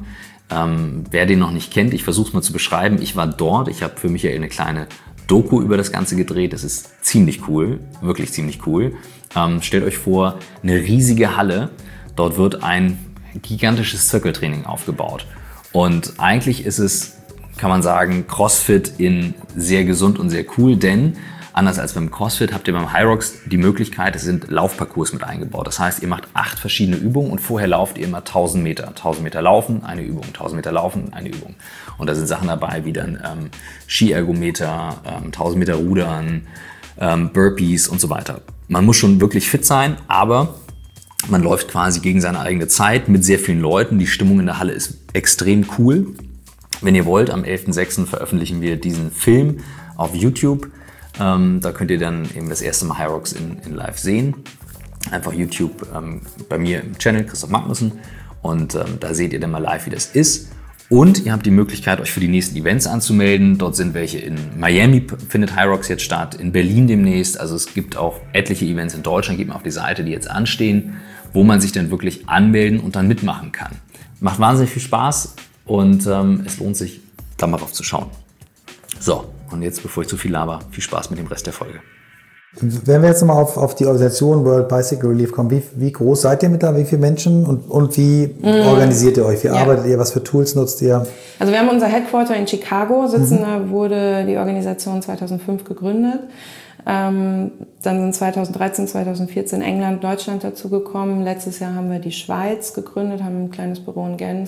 Wer den noch nicht kennt, ich versuche es mal zu beschreiben. Ich war dort, ich habe für Michael eine kleine Doku über das Ganze gedreht. Das ist ziemlich cool, wirklich ziemlich cool. Stellt euch vor, eine riesige Halle. Dort wird ein gigantisches Zirkeltraining aufgebaut. Und eigentlich ist es, kann man sagen, CrossFit in sehr gesund und sehr cool, denn anders als beim CrossFit habt ihr beim Hyrox die Möglichkeit, es sind Laufparcours mit eingebaut. Das heißt, ihr macht 8 verschiedene Übungen und vorher lauft ihr immer 1000 Meter. 1000 Meter laufen, eine Übung, 1000 Meter laufen, eine Übung. Und da sind Sachen dabei wie dann Skiergometer, 1000 Meter Rudern, Burpees und so weiter. Man muss schon wirklich fit sein, aber man läuft quasi gegen seine eigene Zeit mit sehr vielen Leuten. Die Stimmung in der Halle ist extrem cool. Wenn ihr wollt, am 11.06. veröffentlichen wir diesen Film auf YouTube. Da könnt ihr dann eben das erste Mal Hyrox in live sehen. Einfach YouTube bei mir im Channel, Christoph Magnussen. Und da seht ihr dann mal live, wie das ist. Und ihr habt die Möglichkeit, euch für die nächsten Events anzumelden. Dort sind welche in Miami, findet Hyrox jetzt statt, in Berlin demnächst. Also es gibt auch etliche Events in Deutschland, geht mal auf die Seite, die jetzt anstehen, wo man sich dann wirklich anmelden und dann mitmachen kann. Macht wahnsinnig viel Spaß und es lohnt sich, da mal drauf zu schauen. So, und jetzt, bevor ich zu viel laber, viel Spaß mit dem Rest der Folge. Wenn wir jetzt nochmal auf die Organisation World Bicycle Relief kommen, wie groß seid ihr mittlerweile, wie viele Menschen und wie organisiert ihr euch? Wie arbeitet ihr, was für Tools nutzt ihr? Also wir haben unser Headquarter in Chicago sitzen, da wurde die Organisation 2005 gegründet. Dann sind 2013, 2014 England, Deutschland dazugekommen. Letztes Jahr haben wir die Schweiz gegründet, haben ein kleines Büro in Genf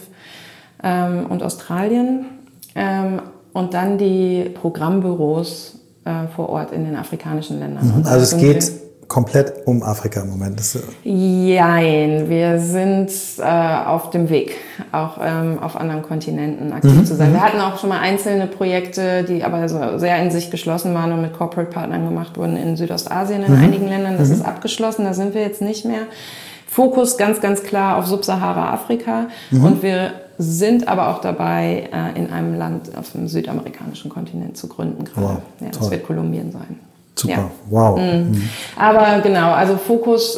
und Australien. Und dann die Programmbüros vor Ort in den afrikanischen Ländern. Also es geht komplett um Afrika im Moment. Jein, wir sind auf dem Weg, auch auf anderen Kontinenten aktiv zu sein. Wir hatten auch schon mal einzelne Projekte, die aber so sehr in sich geschlossen waren und mit Corporate-Partnern gemacht wurden in Südostasien, in einigen Ländern. Das ist abgeschlossen, da sind wir jetzt nicht mehr. Fokus ganz, ganz klar auf Subsahara-Afrika und wir sind aber auch dabei, in einem Land auf dem südamerikanischen Kontinent zu gründen gerade. Wow, ja, das wird Kolumbien sein. Super, ja. Wow. Aber genau, also Fokus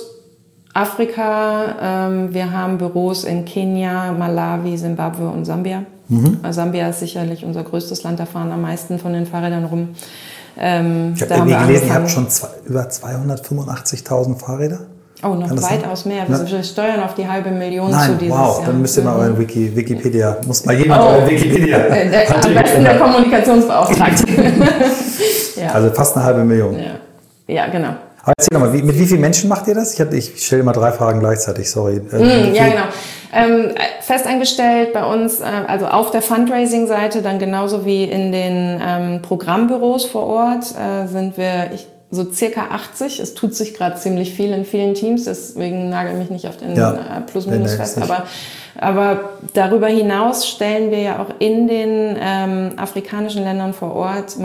Afrika. Wir haben Büros in Kenia, Malawi, Simbabwe und Sambia. Sambia ist sicherlich unser größtes Land, da fahren am meisten von den Fahrrädern rum. Ich habe irgendwie gelesen, ihr habt schon über 285.000 Fahrräder. Oh, noch weitaus mehr. Wir steuern auf die 500.000 zu dieses Jahr. Dann müsst ihr mal euren Wikipedia, muss mal jemand euren Wikipedia. Am besten der Kommunikationsbeauftragte. Ja. Also fast 500.000. Ja, genau. Aber erzähl nochmal, mit wie vielen Menschen macht ihr das? Ich stelle mal 3 Fragen gleichzeitig, sorry. Ja, genau. Festangestellt bei uns, also auf der Fundraising-Seite, dann genauso wie in den Programmbüros vor Ort, sind wir so circa 80. Es tut sich gerade ziemlich viel in vielen Teams, deswegen nagel mich nicht auf den Plus-Minus fest. Aber darüber hinaus stellen wir ja auch in den afrikanischen Ländern vor Ort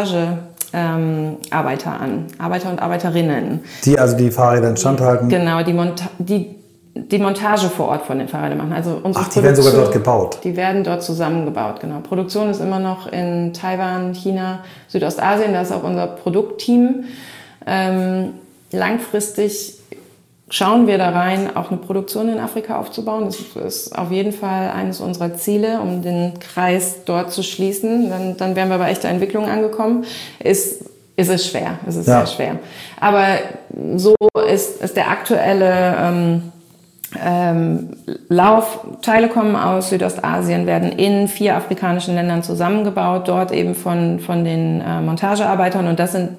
Arbeiter an, Arbeiter und Arbeiterinnen. Die also die Fahrräder instand halten? Genau, die Montage vor Ort von den Fahrrädern machen. Also unsere die werden sogar dort gebaut? Die werden dort zusammengebaut, genau. Produktion ist immer noch in Taiwan, China, Südostasien, da ist auch unser Produktteam. Langfristig schauen wir da rein, auch eine Produktion in Afrika aufzubauen. Das ist auf jeden Fall eines unserer Ziele, um den Kreis dort zu schließen. Dann wären wir bei echter Entwicklung angekommen. Ist es schwer, es ist sehr schwer. Aber so ist der aktuelle Lauf. Teile kommen aus Südostasien, werden in 4 afrikanischen Ländern zusammengebaut, dort eben von den Montagearbeitern. Und das sind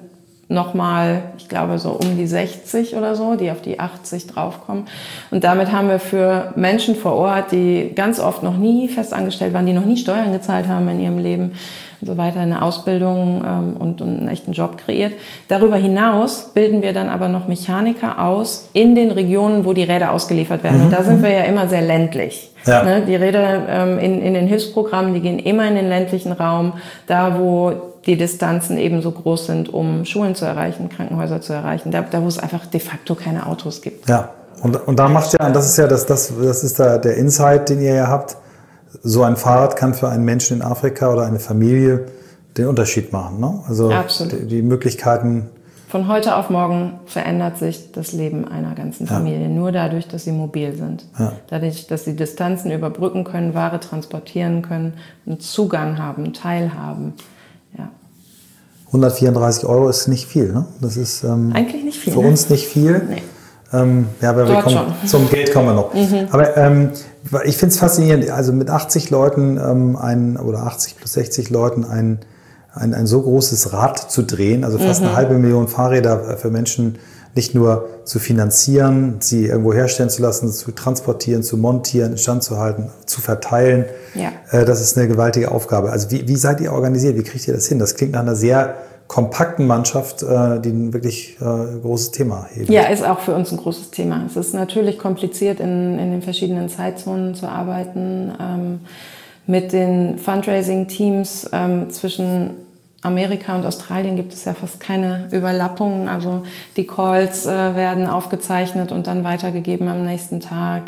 nochmal, ich glaube, so um die 60 oder so, die auf die 80 draufkommen. Und damit haben wir für Menschen vor Ort, die ganz oft noch nie festangestellt waren, die noch nie Steuern gezahlt haben in ihrem Leben und so weiter, eine Ausbildung und einen echten Job kreiert. Darüber hinaus bilden wir dann aber noch Mechaniker aus in den Regionen, wo die Räder ausgeliefert werden. Und da sind wir ja immer sehr ländlich. Ja. Ne? Die Räder in den Hilfsprogrammen, die gehen immer in den ländlichen Raum, da wo die Distanzen eben so groß sind, um Schulen zu erreichen, Krankenhäuser zu erreichen, da wo es einfach de facto keine Autos gibt. Ja, und da macht ja, und das ist ja das ist da der Insight, den ihr ja habt, so ein Fahrrad kann für einen Menschen in Afrika oder eine Familie den Unterschied machen. Ne? Also absolut. Die Möglichkeiten. Von heute auf morgen verändert sich das Leben einer ganzen Familie, nur dadurch, dass sie mobil sind. Ja. Dadurch, dass sie Distanzen überbrücken können, Ware transportieren können, einen Zugang haben, teilhaben. Ja. 134 € ist nicht viel, ne? Das ist eigentlich nicht viel. Für uns nicht viel. Nee. Aber zum Geld kommen wir noch. Aber ich finde es faszinierend, also mit 80 Leuten oder 80 plus 60 Leuten ein so großes Rad zu drehen, also fast 500.000 Fahrräder für Menschen nicht nur zu finanzieren, sie irgendwo herstellen zu lassen, zu transportieren, zu montieren, instand zu halten, zu verteilen. Ja. Das ist eine gewaltige Aufgabe. Also wie seid ihr organisiert? Wie kriegt ihr das hin? Das klingt nach einer sehr kompakten Mannschaft, die ein wirklich großes Thema hebt. Ja, ist auch für uns ein großes Thema. Es ist natürlich kompliziert, in den verschiedenen Zeitzonen zu arbeiten. Mit den Fundraising-Teams zwischen Amerika und Australien gibt es ja fast keine Überlappungen. Also die Calls werden aufgezeichnet und dann weitergegeben am nächsten Tag.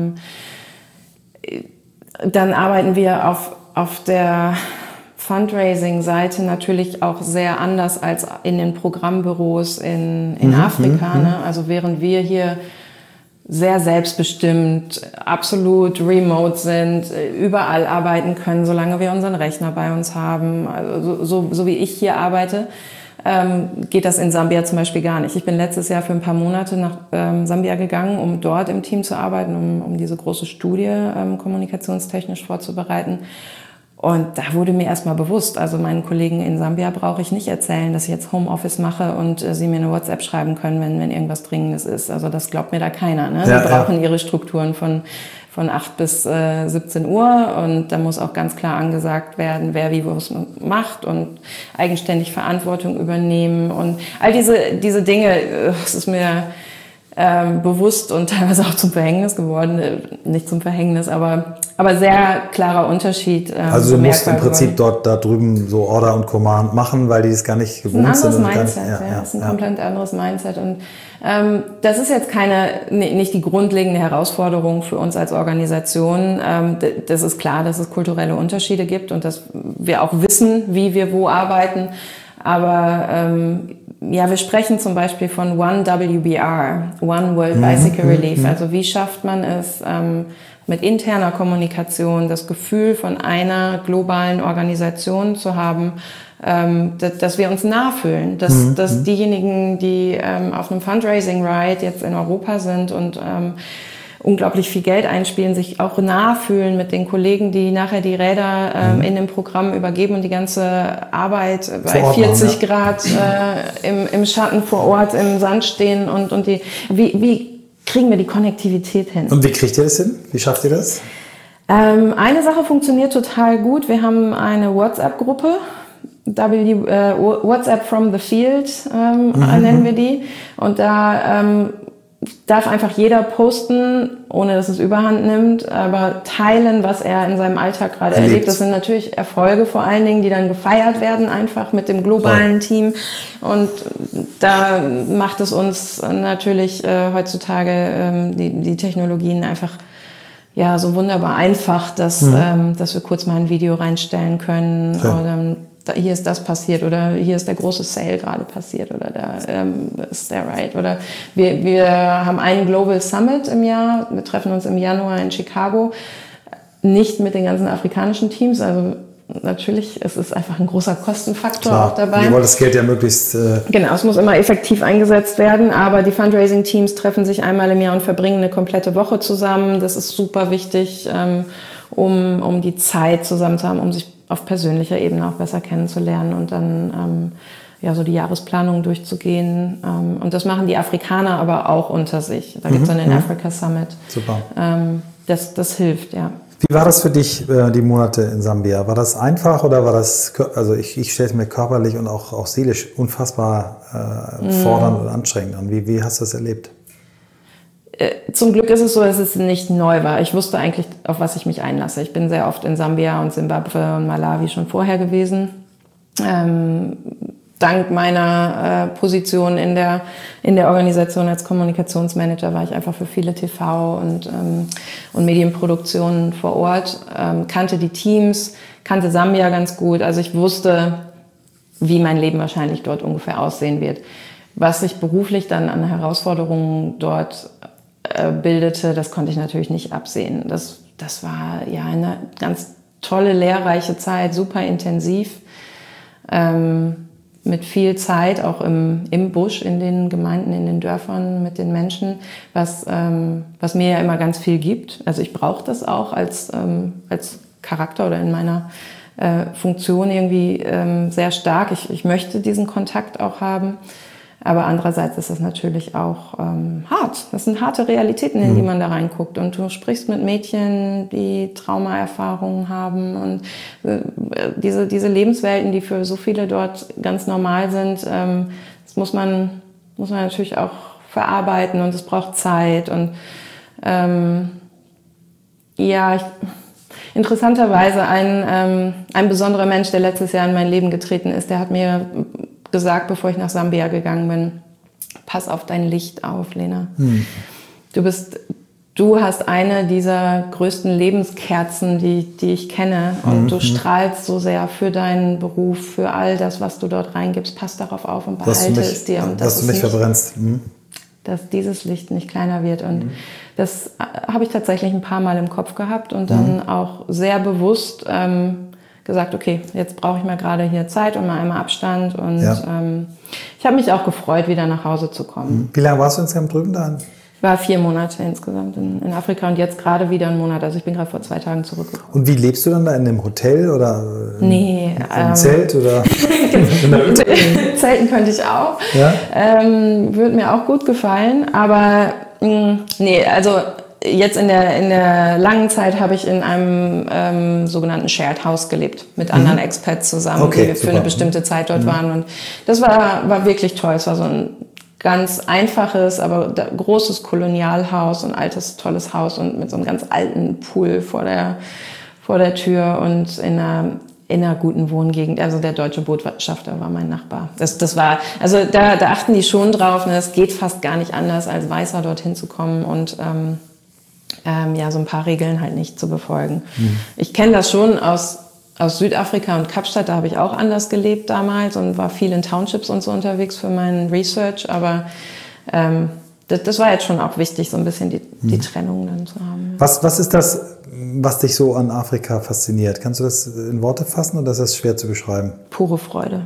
Dann arbeiten wir auf der Fundraising-Seite natürlich auch sehr anders als in den Programmbüros in Afrika. Ne? Also während wir hier sehr selbstbestimmt, absolut remote sind, überall arbeiten können, solange wir unseren Rechner bei uns haben. Also so wie ich hier arbeite, geht das in Sambia zum Beispiel gar nicht. Ich bin letztes Jahr für ein paar Monate nach Sambia gegangen, um dort im Team zu arbeiten, um diese große Studie kommunikationstechnisch vorzubereiten. Und da wurde mir erstmal bewusst, also meinen Kollegen in Sambia brauche ich nicht erzählen, dass ich jetzt Homeoffice mache und sie mir eine WhatsApp schreiben können, wenn irgendwas Dringendes ist. Also das glaubt mir da keiner. Ne? Ja, die brauchen ihre Strukturen von 8 bis 17 Uhr und da muss auch ganz klar angesagt werden, wer wie was macht und eigenständig Verantwortung übernehmen. Und all diese Dinge, es ist mir bewusst und teilweise auch zum Verhängnis geworden. Nicht zum Verhängnis, aber sehr klarer Unterschied. Also du musst im Prinzip da drüben so Order und Command machen, weil die das gar nicht gewohnt sind. Das ist ein komplett anderes Mindset. Und das ist jetzt nicht die grundlegende Herausforderung für uns als Organisation. Das ist klar, dass es kulturelle Unterschiede gibt und dass wir auch wissen, wie wir wo arbeiten. Aber wir sprechen zum Beispiel von One WBR, One World Bicycle Relief. Also wie schafft man es, mit interner Kommunikation das Gefühl von einer globalen Organisation zu haben, dass wir uns nah fühlen, dass diejenigen, die auf einem Fundraising-Ride jetzt in Europa sind und unglaublich viel Geld einspielen, sich auch nah fühlen mit den Kollegen, die nachher die Räder in dem Programm übergeben und die ganze Arbeit bei 40 Grad im Schatten vor Ort im Sand stehen und wie kriegen wir die Konnektivität hin? Und wie kriegt ihr das hin? Wie schafft ihr das? Eine Sache funktioniert total gut. Wir haben eine WhatsApp-Gruppe, WhatsApp from the Field nennen wir die. Und da darf einfach jeder posten, ohne dass es Überhand nimmt, aber teilen, was er in seinem Alltag gerade erlebt. Das sind natürlich Erfolge vor allen Dingen, die dann gefeiert werden, einfach mit dem globalen Team. Und da macht es uns natürlich heutzutage die Technologien einfach so wunderbar einfach, dass wir kurz mal ein Video reinstellen können oder hier ist das passiert oder hier ist der große Sale gerade passiert oder da ist der Ride. Oder wir haben einen Global Summit im Jahr, wir treffen uns im Januar in Chicago, nicht mit den ganzen afrikanischen Teams, also natürlich, es ist einfach ein großer Kostenfaktor auch dabei. Ihr wollt das Geld ja möglichst... Genau, es muss immer effektiv eingesetzt werden, aber die Fundraising-Teams treffen sich einmal im Jahr und verbringen eine komplette Woche zusammen. Das ist super wichtig, um die Zeit zusammen zu haben, um sich auf persönlicher Ebene auch besser kennenzulernen und dann so die Jahresplanung durchzugehen. Und das machen die Afrikaner aber auch unter sich. Da gibt es dann den Africa Summit. Super. Das hilft, ja. Wie war das für dich, die Monate in Sambia? War das einfach oder war das, also ich stelle es mir körperlich und auch seelisch unfassbar fordernd und anstrengend an. Wie hast du das erlebt? Zum Glück ist es so, dass es nicht neu war. Ich wusste eigentlich, auf was ich mich einlasse. Ich bin sehr oft in Sambia und Simbabwe und Malawi schon vorher gewesen. Dank meiner Position in der Organisation als Kommunikationsmanager war ich einfach für viele TV- und Medienproduktionen vor Ort, kannte die Teams, kannte Sambia ganz gut. Also ich wusste, wie mein Leben wahrscheinlich dort ungefähr aussehen wird. Was sich beruflich dann an Herausforderungen dort bildete, das konnte ich natürlich nicht absehen. Das war ja eine ganz tolle, lehrreiche Zeit, super intensiv. Mit viel Zeit auch im Busch, in den Gemeinden, in den Dörfern, mit den Menschen, was mir ja immer ganz viel gibt. Also ich brauche das auch als Charakter oder in meiner Funktion irgendwie sehr stark. Ich möchte diesen Kontakt auch haben. Aber andererseits ist das natürlich auch hart. Das sind harte Realitäten, in die man da reinguckt. Und du sprichst mit Mädchen, die Traumaerfahrungen haben. Und diese Lebenswelten, die für so viele dort ganz normal sind, das muss man natürlich auch verarbeiten. Und es braucht Zeit. Und interessanterweise ein besonderer Mensch, der letztes Jahr in mein Leben getreten ist, der hat mir gesagt, bevor ich nach Sambia gegangen bin, pass auf dein Licht auf, Lena. Du hast eine dieser größten Lebenskerzen, die ich kenne, und du strahlst so sehr für deinen Beruf, für all das, was du dort reingibst. Pass darauf auf und behalte es dir. Und dass du mich verbrennst. Dass dieses Licht nicht kleiner wird. Und das habe ich tatsächlich ein paar Mal im Kopf gehabt und dann auch sehr bewusst gesagt, okay, jetzt brauche ich mal gerade hier Zeit und mal einmal Abstand. Und ich habe mich auch gefreut, wieder nach Hause zu kommen. Wie lange warst du insgesamt drüben dann? Ich war 4 Monate insgesamt in Afrika und jetzt gerade wieder einen Monat. Also ich bin gerade vor 2 Tagen zurückgekommen. Und wie lebst du dann da? In einem Hotel oder im Zelt? Oder Zelten könnte ich auch. Ja? Würde mir auch gut gefallen. Aber also jetzt in der langen Zeit habe ich in einem sogenannten Shared House gelebt, mit anderen Expats zusammen, die wir für eine bestimmte Zeit dort waren. Und das war wirklich toll. Es war so ein ganz einfaches, aber großes Kolonialhaus, ein altes, tolles Haus und mit so einem ganz alten Pool vor der Tür und in einer guten Wohngegend. Also der deutsche Botschafter war mein Nachbar. Das war, also da achten die schon drauf. Ne? Es geht fast gar nicht anders, als Weißer dorthin zu kommen und so ein paar Regeln halt nicht zu befolgen. Ich kenne das schon aus Südafrika und Kapstadt, da habe ich auch anders gelebt damals und war viel in Townships und so unterwegs für meinen Research, aber das war jetzt schon auch wichtig, so ein bisschen die Trennung dann zu haben. Was ist das, was dich so an Afrika fasziniert? Kannst du das in Worte fassen oder ist das schwer zu beschreiben? Pure Freude.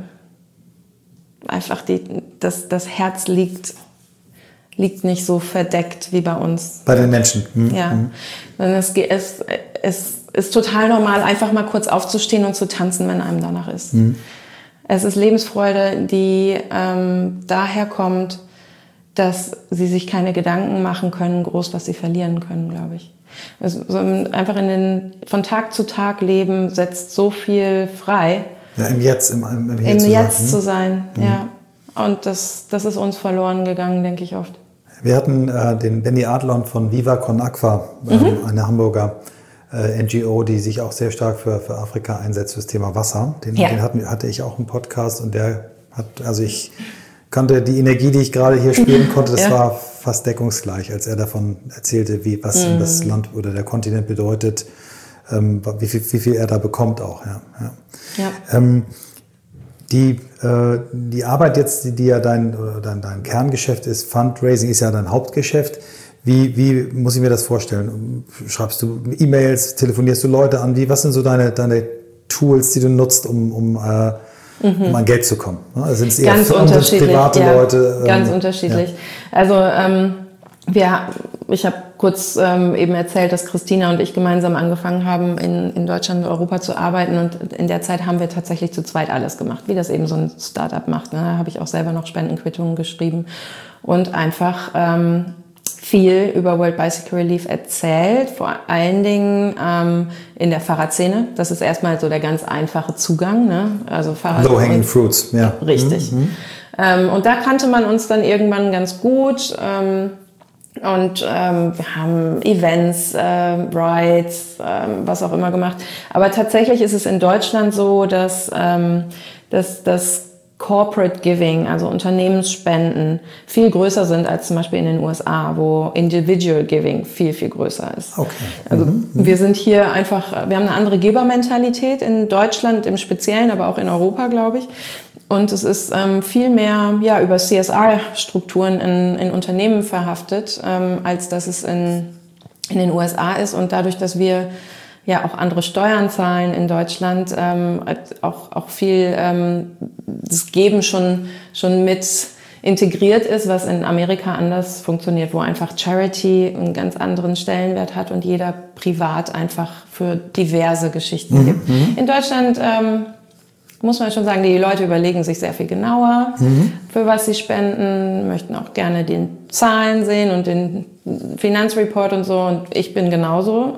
Einfach das Herz liegt nicht so verdeckt wie bei uns. Bei den Menschen. Ja. Es ist total normal, einfach mal kurz aufzustehen und zu tanzen, wenn einem danach ist. Es ist Lebensfreude, die daher kommt, dass sie sich keine Gedanken machen können, groß, was sie verlieren können, glaube ich. Also einfach von Tag zu Tag leben setzt so viel frei. Ja, im Jetzt, im Jetzt zu sein. Ja. Und das ist uns verloren gegangen, denke ich oft. Wir hatten den Benny Adlon von Viva Con Aqua, eine Hamburger NGO, die sich auch sehr stark für Afrika einsetzt, für das Thema Wasser. Den hatte ich auch im Podcast und der hat, also ich kannte die Energie, die ich gerade hier spüren konnte, das war fast deckungsgleich, als er davon erzählte, was das Land oder der Kontinent bedeutet, wie viel er da bekommt auch. Die Arbeit jetzt, die ja dein Kerngeschäft ist, Fundraising ist ja dein Hauptgeschäft. Wie muss ich mir das vorstellen? Schreibst du E-Mails, telefonierst du Leute an? Was sind so deine Tools, die du nutzt, um an Geld zu kommen? Also sind es eher ganz unterschiedlich, private Leute? Ganz unterschiedlich. Ja. Also Ich habe kurz eben erzählt, dass Christina und ich gemeinsam angefangen haben, in Deutschland und Europa zu arbeiten. Und in der Zeit haben wir tatsächlich zu zweit alles gemacht, wie das eben so ein Startup macht. Ne? Da habe ich auch selber noch Spendenquittungen geschrieben und einfach viel über World Bicycle Relief erzählt, vor allen Dingen in der Fahrradszene. Das ist erstmal so der ganz einfache Zugang. Ne? Also Fahrrad Low-hanging fruits, ja. Richtig. Und da kannte man uns dann irgendwann ganz gut. Und wir haben Events, Rides, was auch immer gemacht. Aber tatsächlich ist es in Deutschland so, dass das Corporate Giving, also Unternehmensspenden, viel größer sind als zum Beispiel in den USA, wo Individual Giving viel, viel größer ist. Okay. Also wir sind hier einfach, wir haben eine andere Gebermentalität in Deutschland im Speziellen, aber auch in Europa, glaube ich. Und es ist viel mehr über CSR-Strukturen in Unternehmen verhaftet, als dass es in den USA ist. Und dadurch, dass wir auch andere Steuern zahlen in Deutschland, auch viel das Geben schon mit integriert ist, was in Amerika anders funktioniert, wo einfach Charity einen ganz anderen Stellenwert hat und jeder privat einfach für diverse Geschichten gibt. In Deutschland muss man schon sagen, die Leute überlegen sich sehr viel genauer, für was sie spenden, möchten auch gerne die Zahlen sehen und den Finanzreport und so. Und ich bin genauso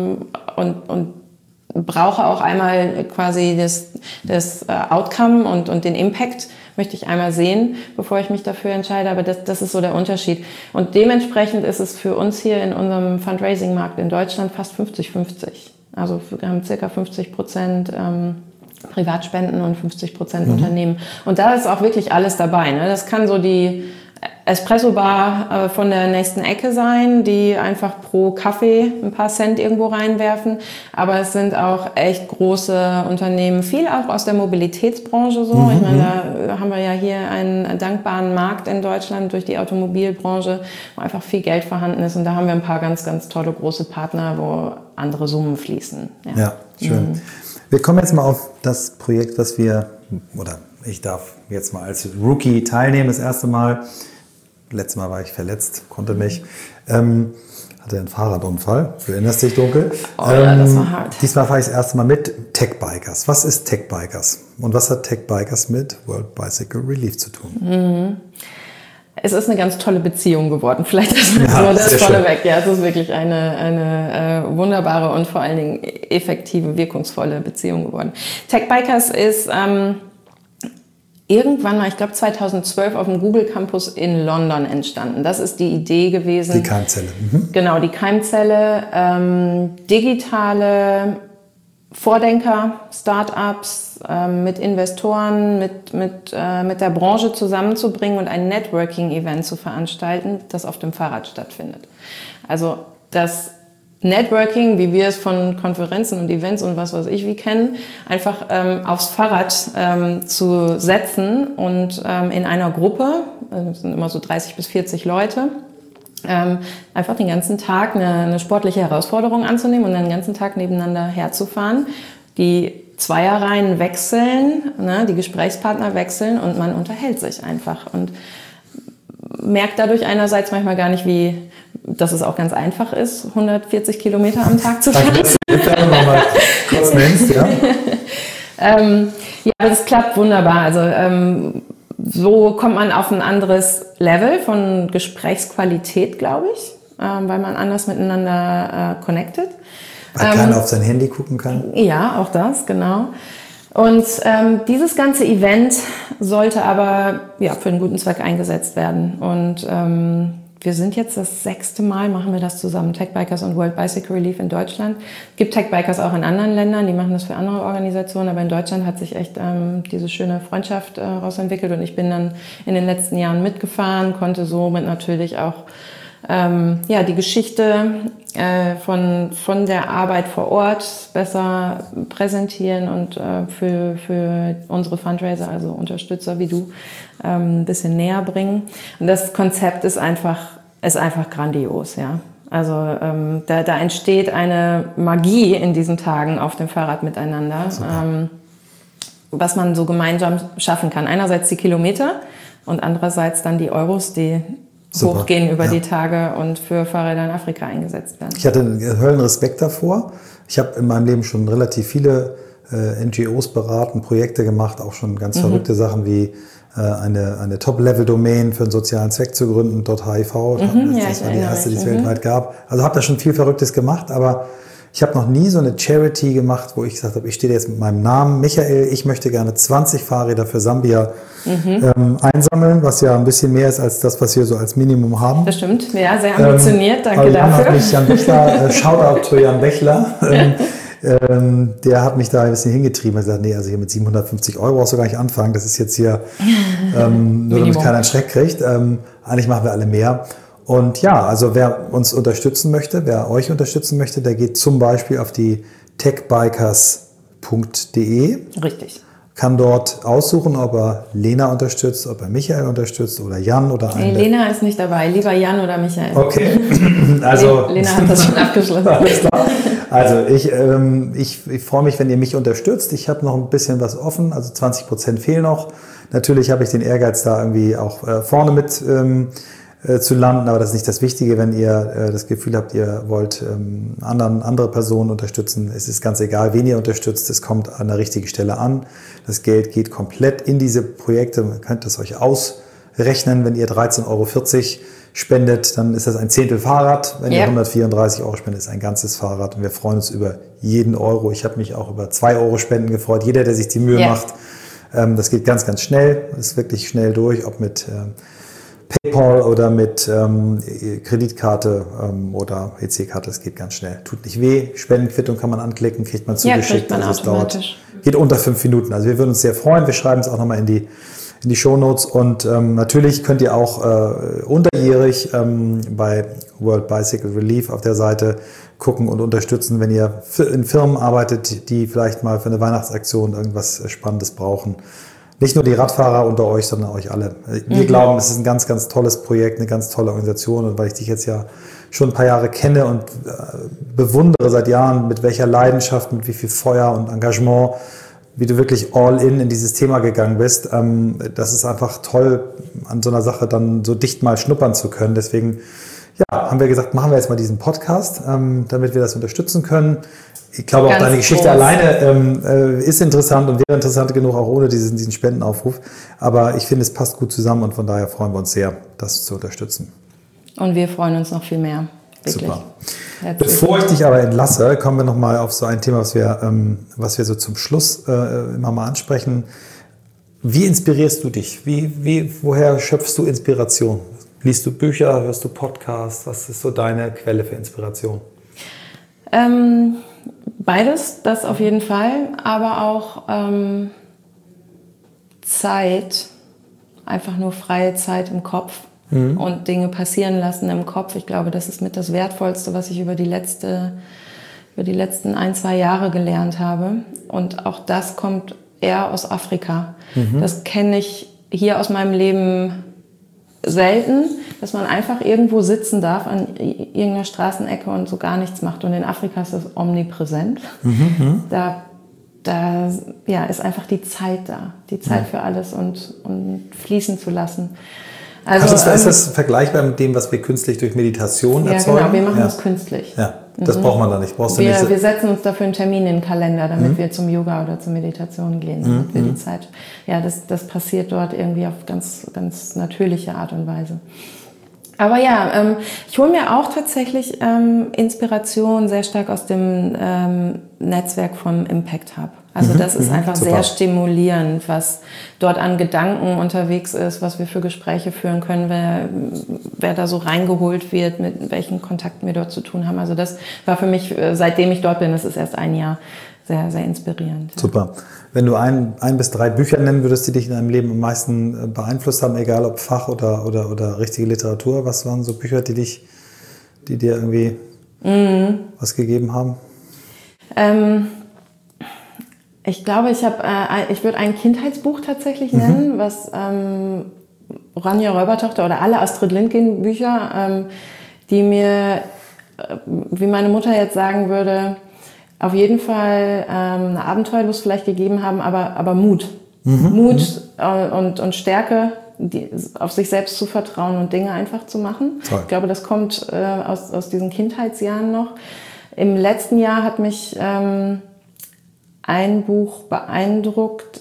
und brauche auch einmal quasi das Outcome und den Impact möchte ich einmal sehen, bevor ich mich dafür entscheide. Aber das ist so der Unterschied. Und dementsprechend ist es für uns hier in unserem Fundraising-Markt in Deutschland fast 50-50. Also wir haben circa 50% Privatspenden und 50% Unternehmen. Und da ist auch wirklich alles dabei. Ne? Das kann so die Espresso-Bar von der nächsten Ecke sein, die einfach pro Kaffee ein paar Cent irgendwo reinwerfen. Aber es sind auch echt große Unternehmen, viel auch aus der Mobilitätsbranche so. Ich meine, da haben wir ja hier einen dankbaren Markt in Deutschland durch die Automobilbranche, wo einfach viel Geld vorhanden ist. Und da haben wir ein paar ganz, ganz tolle große Partner, wo andere Summen fließen. Ja, schön. Wir kommen jetzt mal auf das Projekt, was ich darf jetzt mal als Rookie teilnehmen, das erste Mal. Letztes Mal war ich verletzt, konnte nicht. Hatte einen Fahrradunfall, du erinnerst dich dunkel. Ja, das war hart. Diesmal fahre ich das erste Mal mit Tech Bikers. Was ist Tech Bikers? Und was hat Tech Bikers mit World Bicycle Relief zu tun? Es ist eine ganz tolle Beziehung geworden. Vielleicht ist das vorneweg. Ja, es ist wirklich eine wunderbare und vor allen Dingen effektive, wirkungsvolle Beziehung geworden. Tech Bikers ist irgendwann mal, ich glaube 2012, auf dem Google Campus in London entstanden. Das ist die Idee gewesen. Die Keimzelle. Genau, die Keimzelle. Digitale Vordenker, Start-ups, mit Investoren, mit der Branche zusammenzubringen und ein Networking-Event zu veranstalten, das auf dem Fahrrad stattfindet. Also das Networking, wie wir es von Konferenzen und Events und was weiß ich wie kennen, einfach aufs Fahrrad zu setzen und in einer Gruppe, das sind immer so 30 bis 40 Leute, einfach den ganzen Tag eine sportliche Herausforderung anzunehmen und dann den ganzen Tag nebeneinander herzufahren. Die Zweierreihen wechseln, ne, die Gesprächspartner wechseln und man unterhält sich einfach und merkt dadurch einerseits manchmal gar nicht, dass es auch ganz einfach ist, 140 Kilometer am Tag zu fahren. Kurz nennst, ja. Ja, das klappt wunderbar. Also so kommt man auf ein anderes Level von Gesprächsqualität, glaube ich, weil man anders miteinander connected. Weil keiner auf sein Handy gucken kann. Ja, auch das, genau. Und dieses ganze Event sollte aber für einen guten Zweck eingesetzt werden. Und wir sind jetzt das 6. Mal, machen wir das zusammen, Tech Bikers und World Bicycle Relief in Deutschland. Es gibt Tech Bikers auch in anderen Ländern, die machen das für andere Organisationen, aber in Deutschland hat sich echt diese schöne Freundschaft rausentwickelt und ich bin dann in den letzten Jahren mitgefahren, konnte somit natürlich auch die Geschichte von der Arbeit vor Ort besser präsentieren und für unsere Fundraiser, also Unterstützer wie du, ein bisschen näher bringen. Und das Konzept ist einfach grandios, ja. Also da entsteht eine Magie in diesen Tagen auf dem Fahrrad miteinander, was man so gemeinsam schaffen kann. Einerseits die Kilometer und andererseits dann die Euros, die hochgehen über die Tage und für Fahrräder in Afrika eingesetzt werden. Ich hatte einen Höllenrespekt davor. Ich habe in meinem Leben schon relativ viele NGOs beraten, Projekte gemacht, auch schon ganz verrückte Sachen wie eine Top-Level-Domain für einen sozialen Zweck zu gründen, .hiv. Das war die erste, die es weltweit gab. Also habe da schon viel Verrücktes gemacht, aber ich habe noch nie so eine Charity gemacht, wo ich gesagt habe, ich stehe jetzt mit meinem Namen, Michael, ich möchte gerne 20 Fahrräder für Sambia einsammeln, was ja ein bisschen mehr ist als das, was wir so als Minimum haben. Das stimmt, ja, sehr ambitioniert, danke dafür. Hat mich Jan Bechler, Shoutout to Jan Bechler, der hat mich da ein bisschen hingetrieben. Er hat gesagt, nee, also hier mit 750 € brauchst du gar nicht anfangen, das ist jetzt hier nur damit keiner einen Schreck kriegt. Eigentlich machen wir alle mehr. Und ja, also wer uns unterstützen möchte, wer euch unterstützen möchte, der geht zum Beispiel auf die techbikers.de. Richtig. Kann dort aussuchen, ob er Lena unterstützt, ob er Michael unterstützt oder Jan oder einen. Lena ist nicht dabei, lieber Jan oder Michael. Okay, also Lena hat das schon abgeschlossen. Alles klar. Also ich freue mich, wenn ihr mich unterstützt. Ich habe noch ein bisschen was offen, also 20% fehlen noch. Natürlich habe ich den Ehrgeiz, da irgendwie auch vorne mit zu landen, aber das ist nicht das Wichtige, wenn ihr das Gefühl habt, ihr wollt andere Personen unterstützen. Es ist ganz egal, wen ihr unterstützt, es kommt an der richtigen Stelle an. Das Geld geht komplett in diese Projekte, man könnt es euch ausrechnen, wenn ihr 13,40 € spendet, dann ist das ein Zehntel Fahrrad, wenn ihr 134 € spendet, ist ein ganzes Fahrrad und wir freuen uns über jeden Euro. Ich habe mich auch über 2 € Spenden gefreut, jeder, der sich die Mühe macht. Das geht ganz, ganz schnell, ist wirklich schnell durch, ob mit PayPal oder mit Kreditkarte oder EC-Karte, das geht ganz schnell. Tut nicht weh, Spendenquittung kann man anklicken, kriegt man zugeschickt. Ja, also es geht unter 5 Minuten. Also wir würden uns sehr freuen, wir schreiben es auch nochmal in die Shownotes und natürlich könnt ihr auch unterjährig bei World Bicycle Relief auf der Seite gucken und unterstützen, wenn ihr in Firmen arbeitet, die vielleicht mal für eine Weihnachtsaktion irgendwas Spannendes brauchen. Nicht nur die Radfahrer unter euch, sondern euch alle. Wir glauben, es ist ein ganz, ganz tolles Projekt, eine ganz tolle Organisation. Und weil ich dich jetzt ja schon ein paar Jahre kenne und bewundere seit Jahren, mit welcher Leidenschaft, mit wie viel Feuer und Engagement, wie du wirklich all in dieses Thema gegangen bist, das ist einfach toll, an so einer Sache dann so dicht mal schnuppern zu können. Deswegen haben wir gesagt, machen wir jetzt mal diesen Podcast, damit wir das unterstützen können. Ich glaube, auch deine Geschichte alleine ist interessant und wäre interessant genug, auch ohne diesen Spendenaufruf. Aber ich finde, es passt gut zusammen und von daher freuen wir uns sehr, das zu unterstützen. Und wir freuen uns noch viel mehr. Wirklich. Super. Bevor ich dich aber entlasse, kommen wir nochmal auf so ein Thema, was wir so zum Schluss immer mal ansprechen. Wie inspirierst du dich? Woher schöpfst du Inspiration? Liest du Bücher, hörst du Podcasts? Was ist so deine Quelle für Inspiration? Beides, das auf jeden Fall, aber auch Zeit, einfach nur freie Zeit im Kopf und Dinge passieren lassen im Kopf. Ich glaube, das ist mit das Wertvollste, was ich über die letzten 1-2 Jahre gelernt habe. Und auch das kommt eher aus Afrika. Das kenne ich hier aus meinem Leben selten, dass man einfach irgendwo sitzen darf an irgendeiner Straßenecke und so gar nichts macht. Und in Afrika ist das omnipräsent. Da ist einfach die Zeit da. Die Zeit für alles und fließen zu lassen. Also, ist das vergleichbar mit dem, was wir künstlich durch Meditation erzeugen? Ja, genau, wir machen das künstlich. Ja, das braucht man da nicht. Wir setzen uns dafür einen Termin in den Kalender, damit wir zum Yoga oder zur Meditation gehen, damit wir die Zeit. Ja, das passiert dort irgendwie auf ganz, ganz natürliche Art und Weise. Aber ja, ich hole mir auch tatsächlich Inspiration sehr stark aus dem Netzwerk vom Impact Hub. Also das ist einfach sehr stimulierend, was dort an Gedanken unterwegs ist, was wir für Gespräche führen können, wer da so reingeholt wird, mit welchen Kontakten wir dort zu tun haben. Also das war für mich, seitdem ich dort bin, das ist erst ein Jahr, sehr, sehr inspirierend. Ja. Super. Wenn du 1 bis 3 Bücher nennen würdest, die dich in deinem Leben am meisten beeinflusst haben, egal ob Fach oder richtige Literatur, was waren so Bücher, die dir irgendwie was gegeben haben? Ich glaube, ich würde ein Kindheitsbuch tatsächlich nennen, was Rania Räubertochter oder alle Astrid Lindgren Bücher, die mir, wie meine Mutter jetzt sagen würde, auf jeden Fall eine Abenteuerlust vielleicht gegeben haben, aber Mut. Mut und Stärke auf sich selbst zu vertrauen und Dinge einfach zu machen. Toll. Ich glaube, das kommt aus diesen Kindheitsjahren noch. Im letzten Jahr hat mich ein Buch beeindruckt.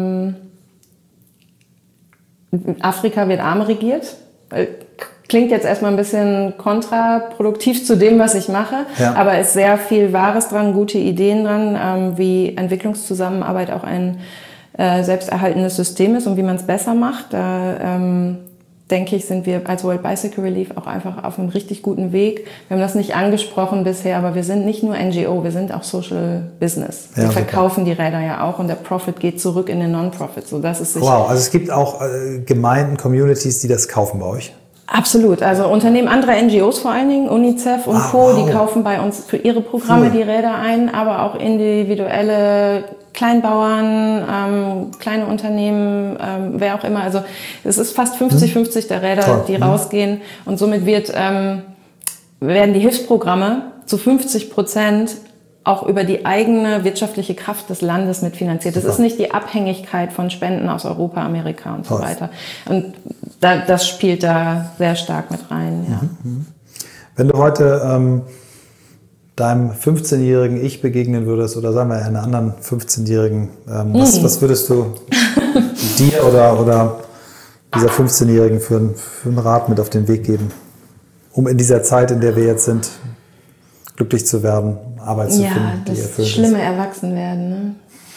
Afrika wird arm regiert. Klingt jetzt erstmal ein bisschen kontraproduktiv zu dem, was ich mache, aber ist sehr viel Wahres dran, gute Ideen dran, wie Entwicklungszusammenarbeit auch ein selbsterhaltendes System ist und wie man es besser macht. Da denke ich, sind wir als World Bicycle Relief auch einfach auf einem richtig guten Weg. Wir haben das nicht angesprochen bisher, aber wir sind nicht nur NGO, wir sind auch Social Business. Wir verkaufen die Räder ja auch und der Profit geht zurück in den Non-Profit. So, das ist wow, also es gibt auch Gemeinden, Communities, die das kaufen bei euch? Absolut. Also Unternehmen anderer NGOs vor allen Dingen, UNICEF und Co., die kaufen bei uns für ihre Programme die Räder ein, aber auch individuelle Kleinbauern, kleine Unternehmen, wer auch immer. Also es ist fast 50-50 der Räder, die rausgehen. Und somit werden die Hilfsprogramme zu 50% auch über die eigene wirtschaftliche Kraft des Landes mitfinanziert. Das ist nicht die Abhängigkeit von Spenden aus Europa, Amerika und so weiter. Und das spielt da sehr stark mit rein. Ja. Wenn du heute deinem 15-jährigen Ich begegnen würdest oder sagen wir einem anderen 15-jährigen, was würdest du dir oder dieser 15-jährigen für einen Rat mit auf den Weg geben, um in dieser Zeit, in der wir jetzt sind, glücklich zu werden, Arbeit zu finden, die erfüllt ist? Das schlimme Erwachsenwerden. Ne?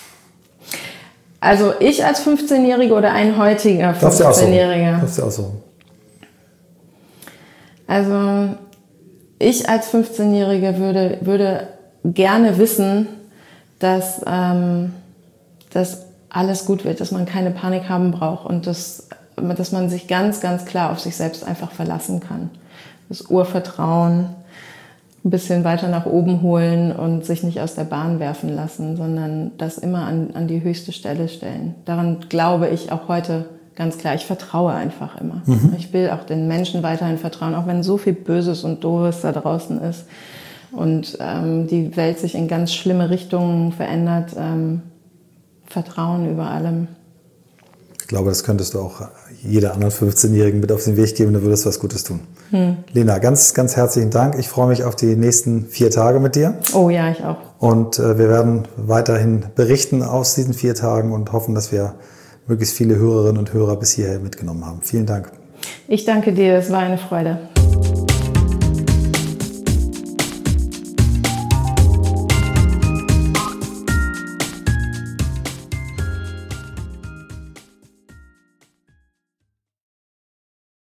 Also ich als 15-Jährige oder ein heutiger 15-Jähriger? Darfst du auch so. Also ich als 15-Jährige würde gerne wissen, dass alles gut wird, dass man keine Panik haben braucht und dass man sich ganz, ganz klar auf sich selbst einfach verlassen kann. Das Urvertrauen ein bisschen weiter nach oben holen und sich nicht aus der Bahn werfen lassen, sondern das immer an die höchste Stelle stellen. Daran glaube ich auch heute ganz klar. Ich vertraue einfach immer. Ich will auch den Menschen weiterhin vertrauen, auch wenn so viel Böses und Doofes da draußen ist und die Welt sich in ganz schlimme Richtungen verändert. Vertrauen über allem. Ich glaube, das könntest du auch jeder anderen 15-Jährigen mit auf den Weg geben, da würdest du was Gutes tun. Lena, ganz, ganz herzlichen Dank. Ich freue mich auf die nächsten 4 Tage mit dir. Oh ja, ich auch. Und wir werden weiterhin berichten aus diesen 4 Tagen und hoffen, dass wir möglichst viele Hörerinnen und Hörer bis hierher mitgenommen haben. Vielen Dank. Ich danke dir, es war eine Freude.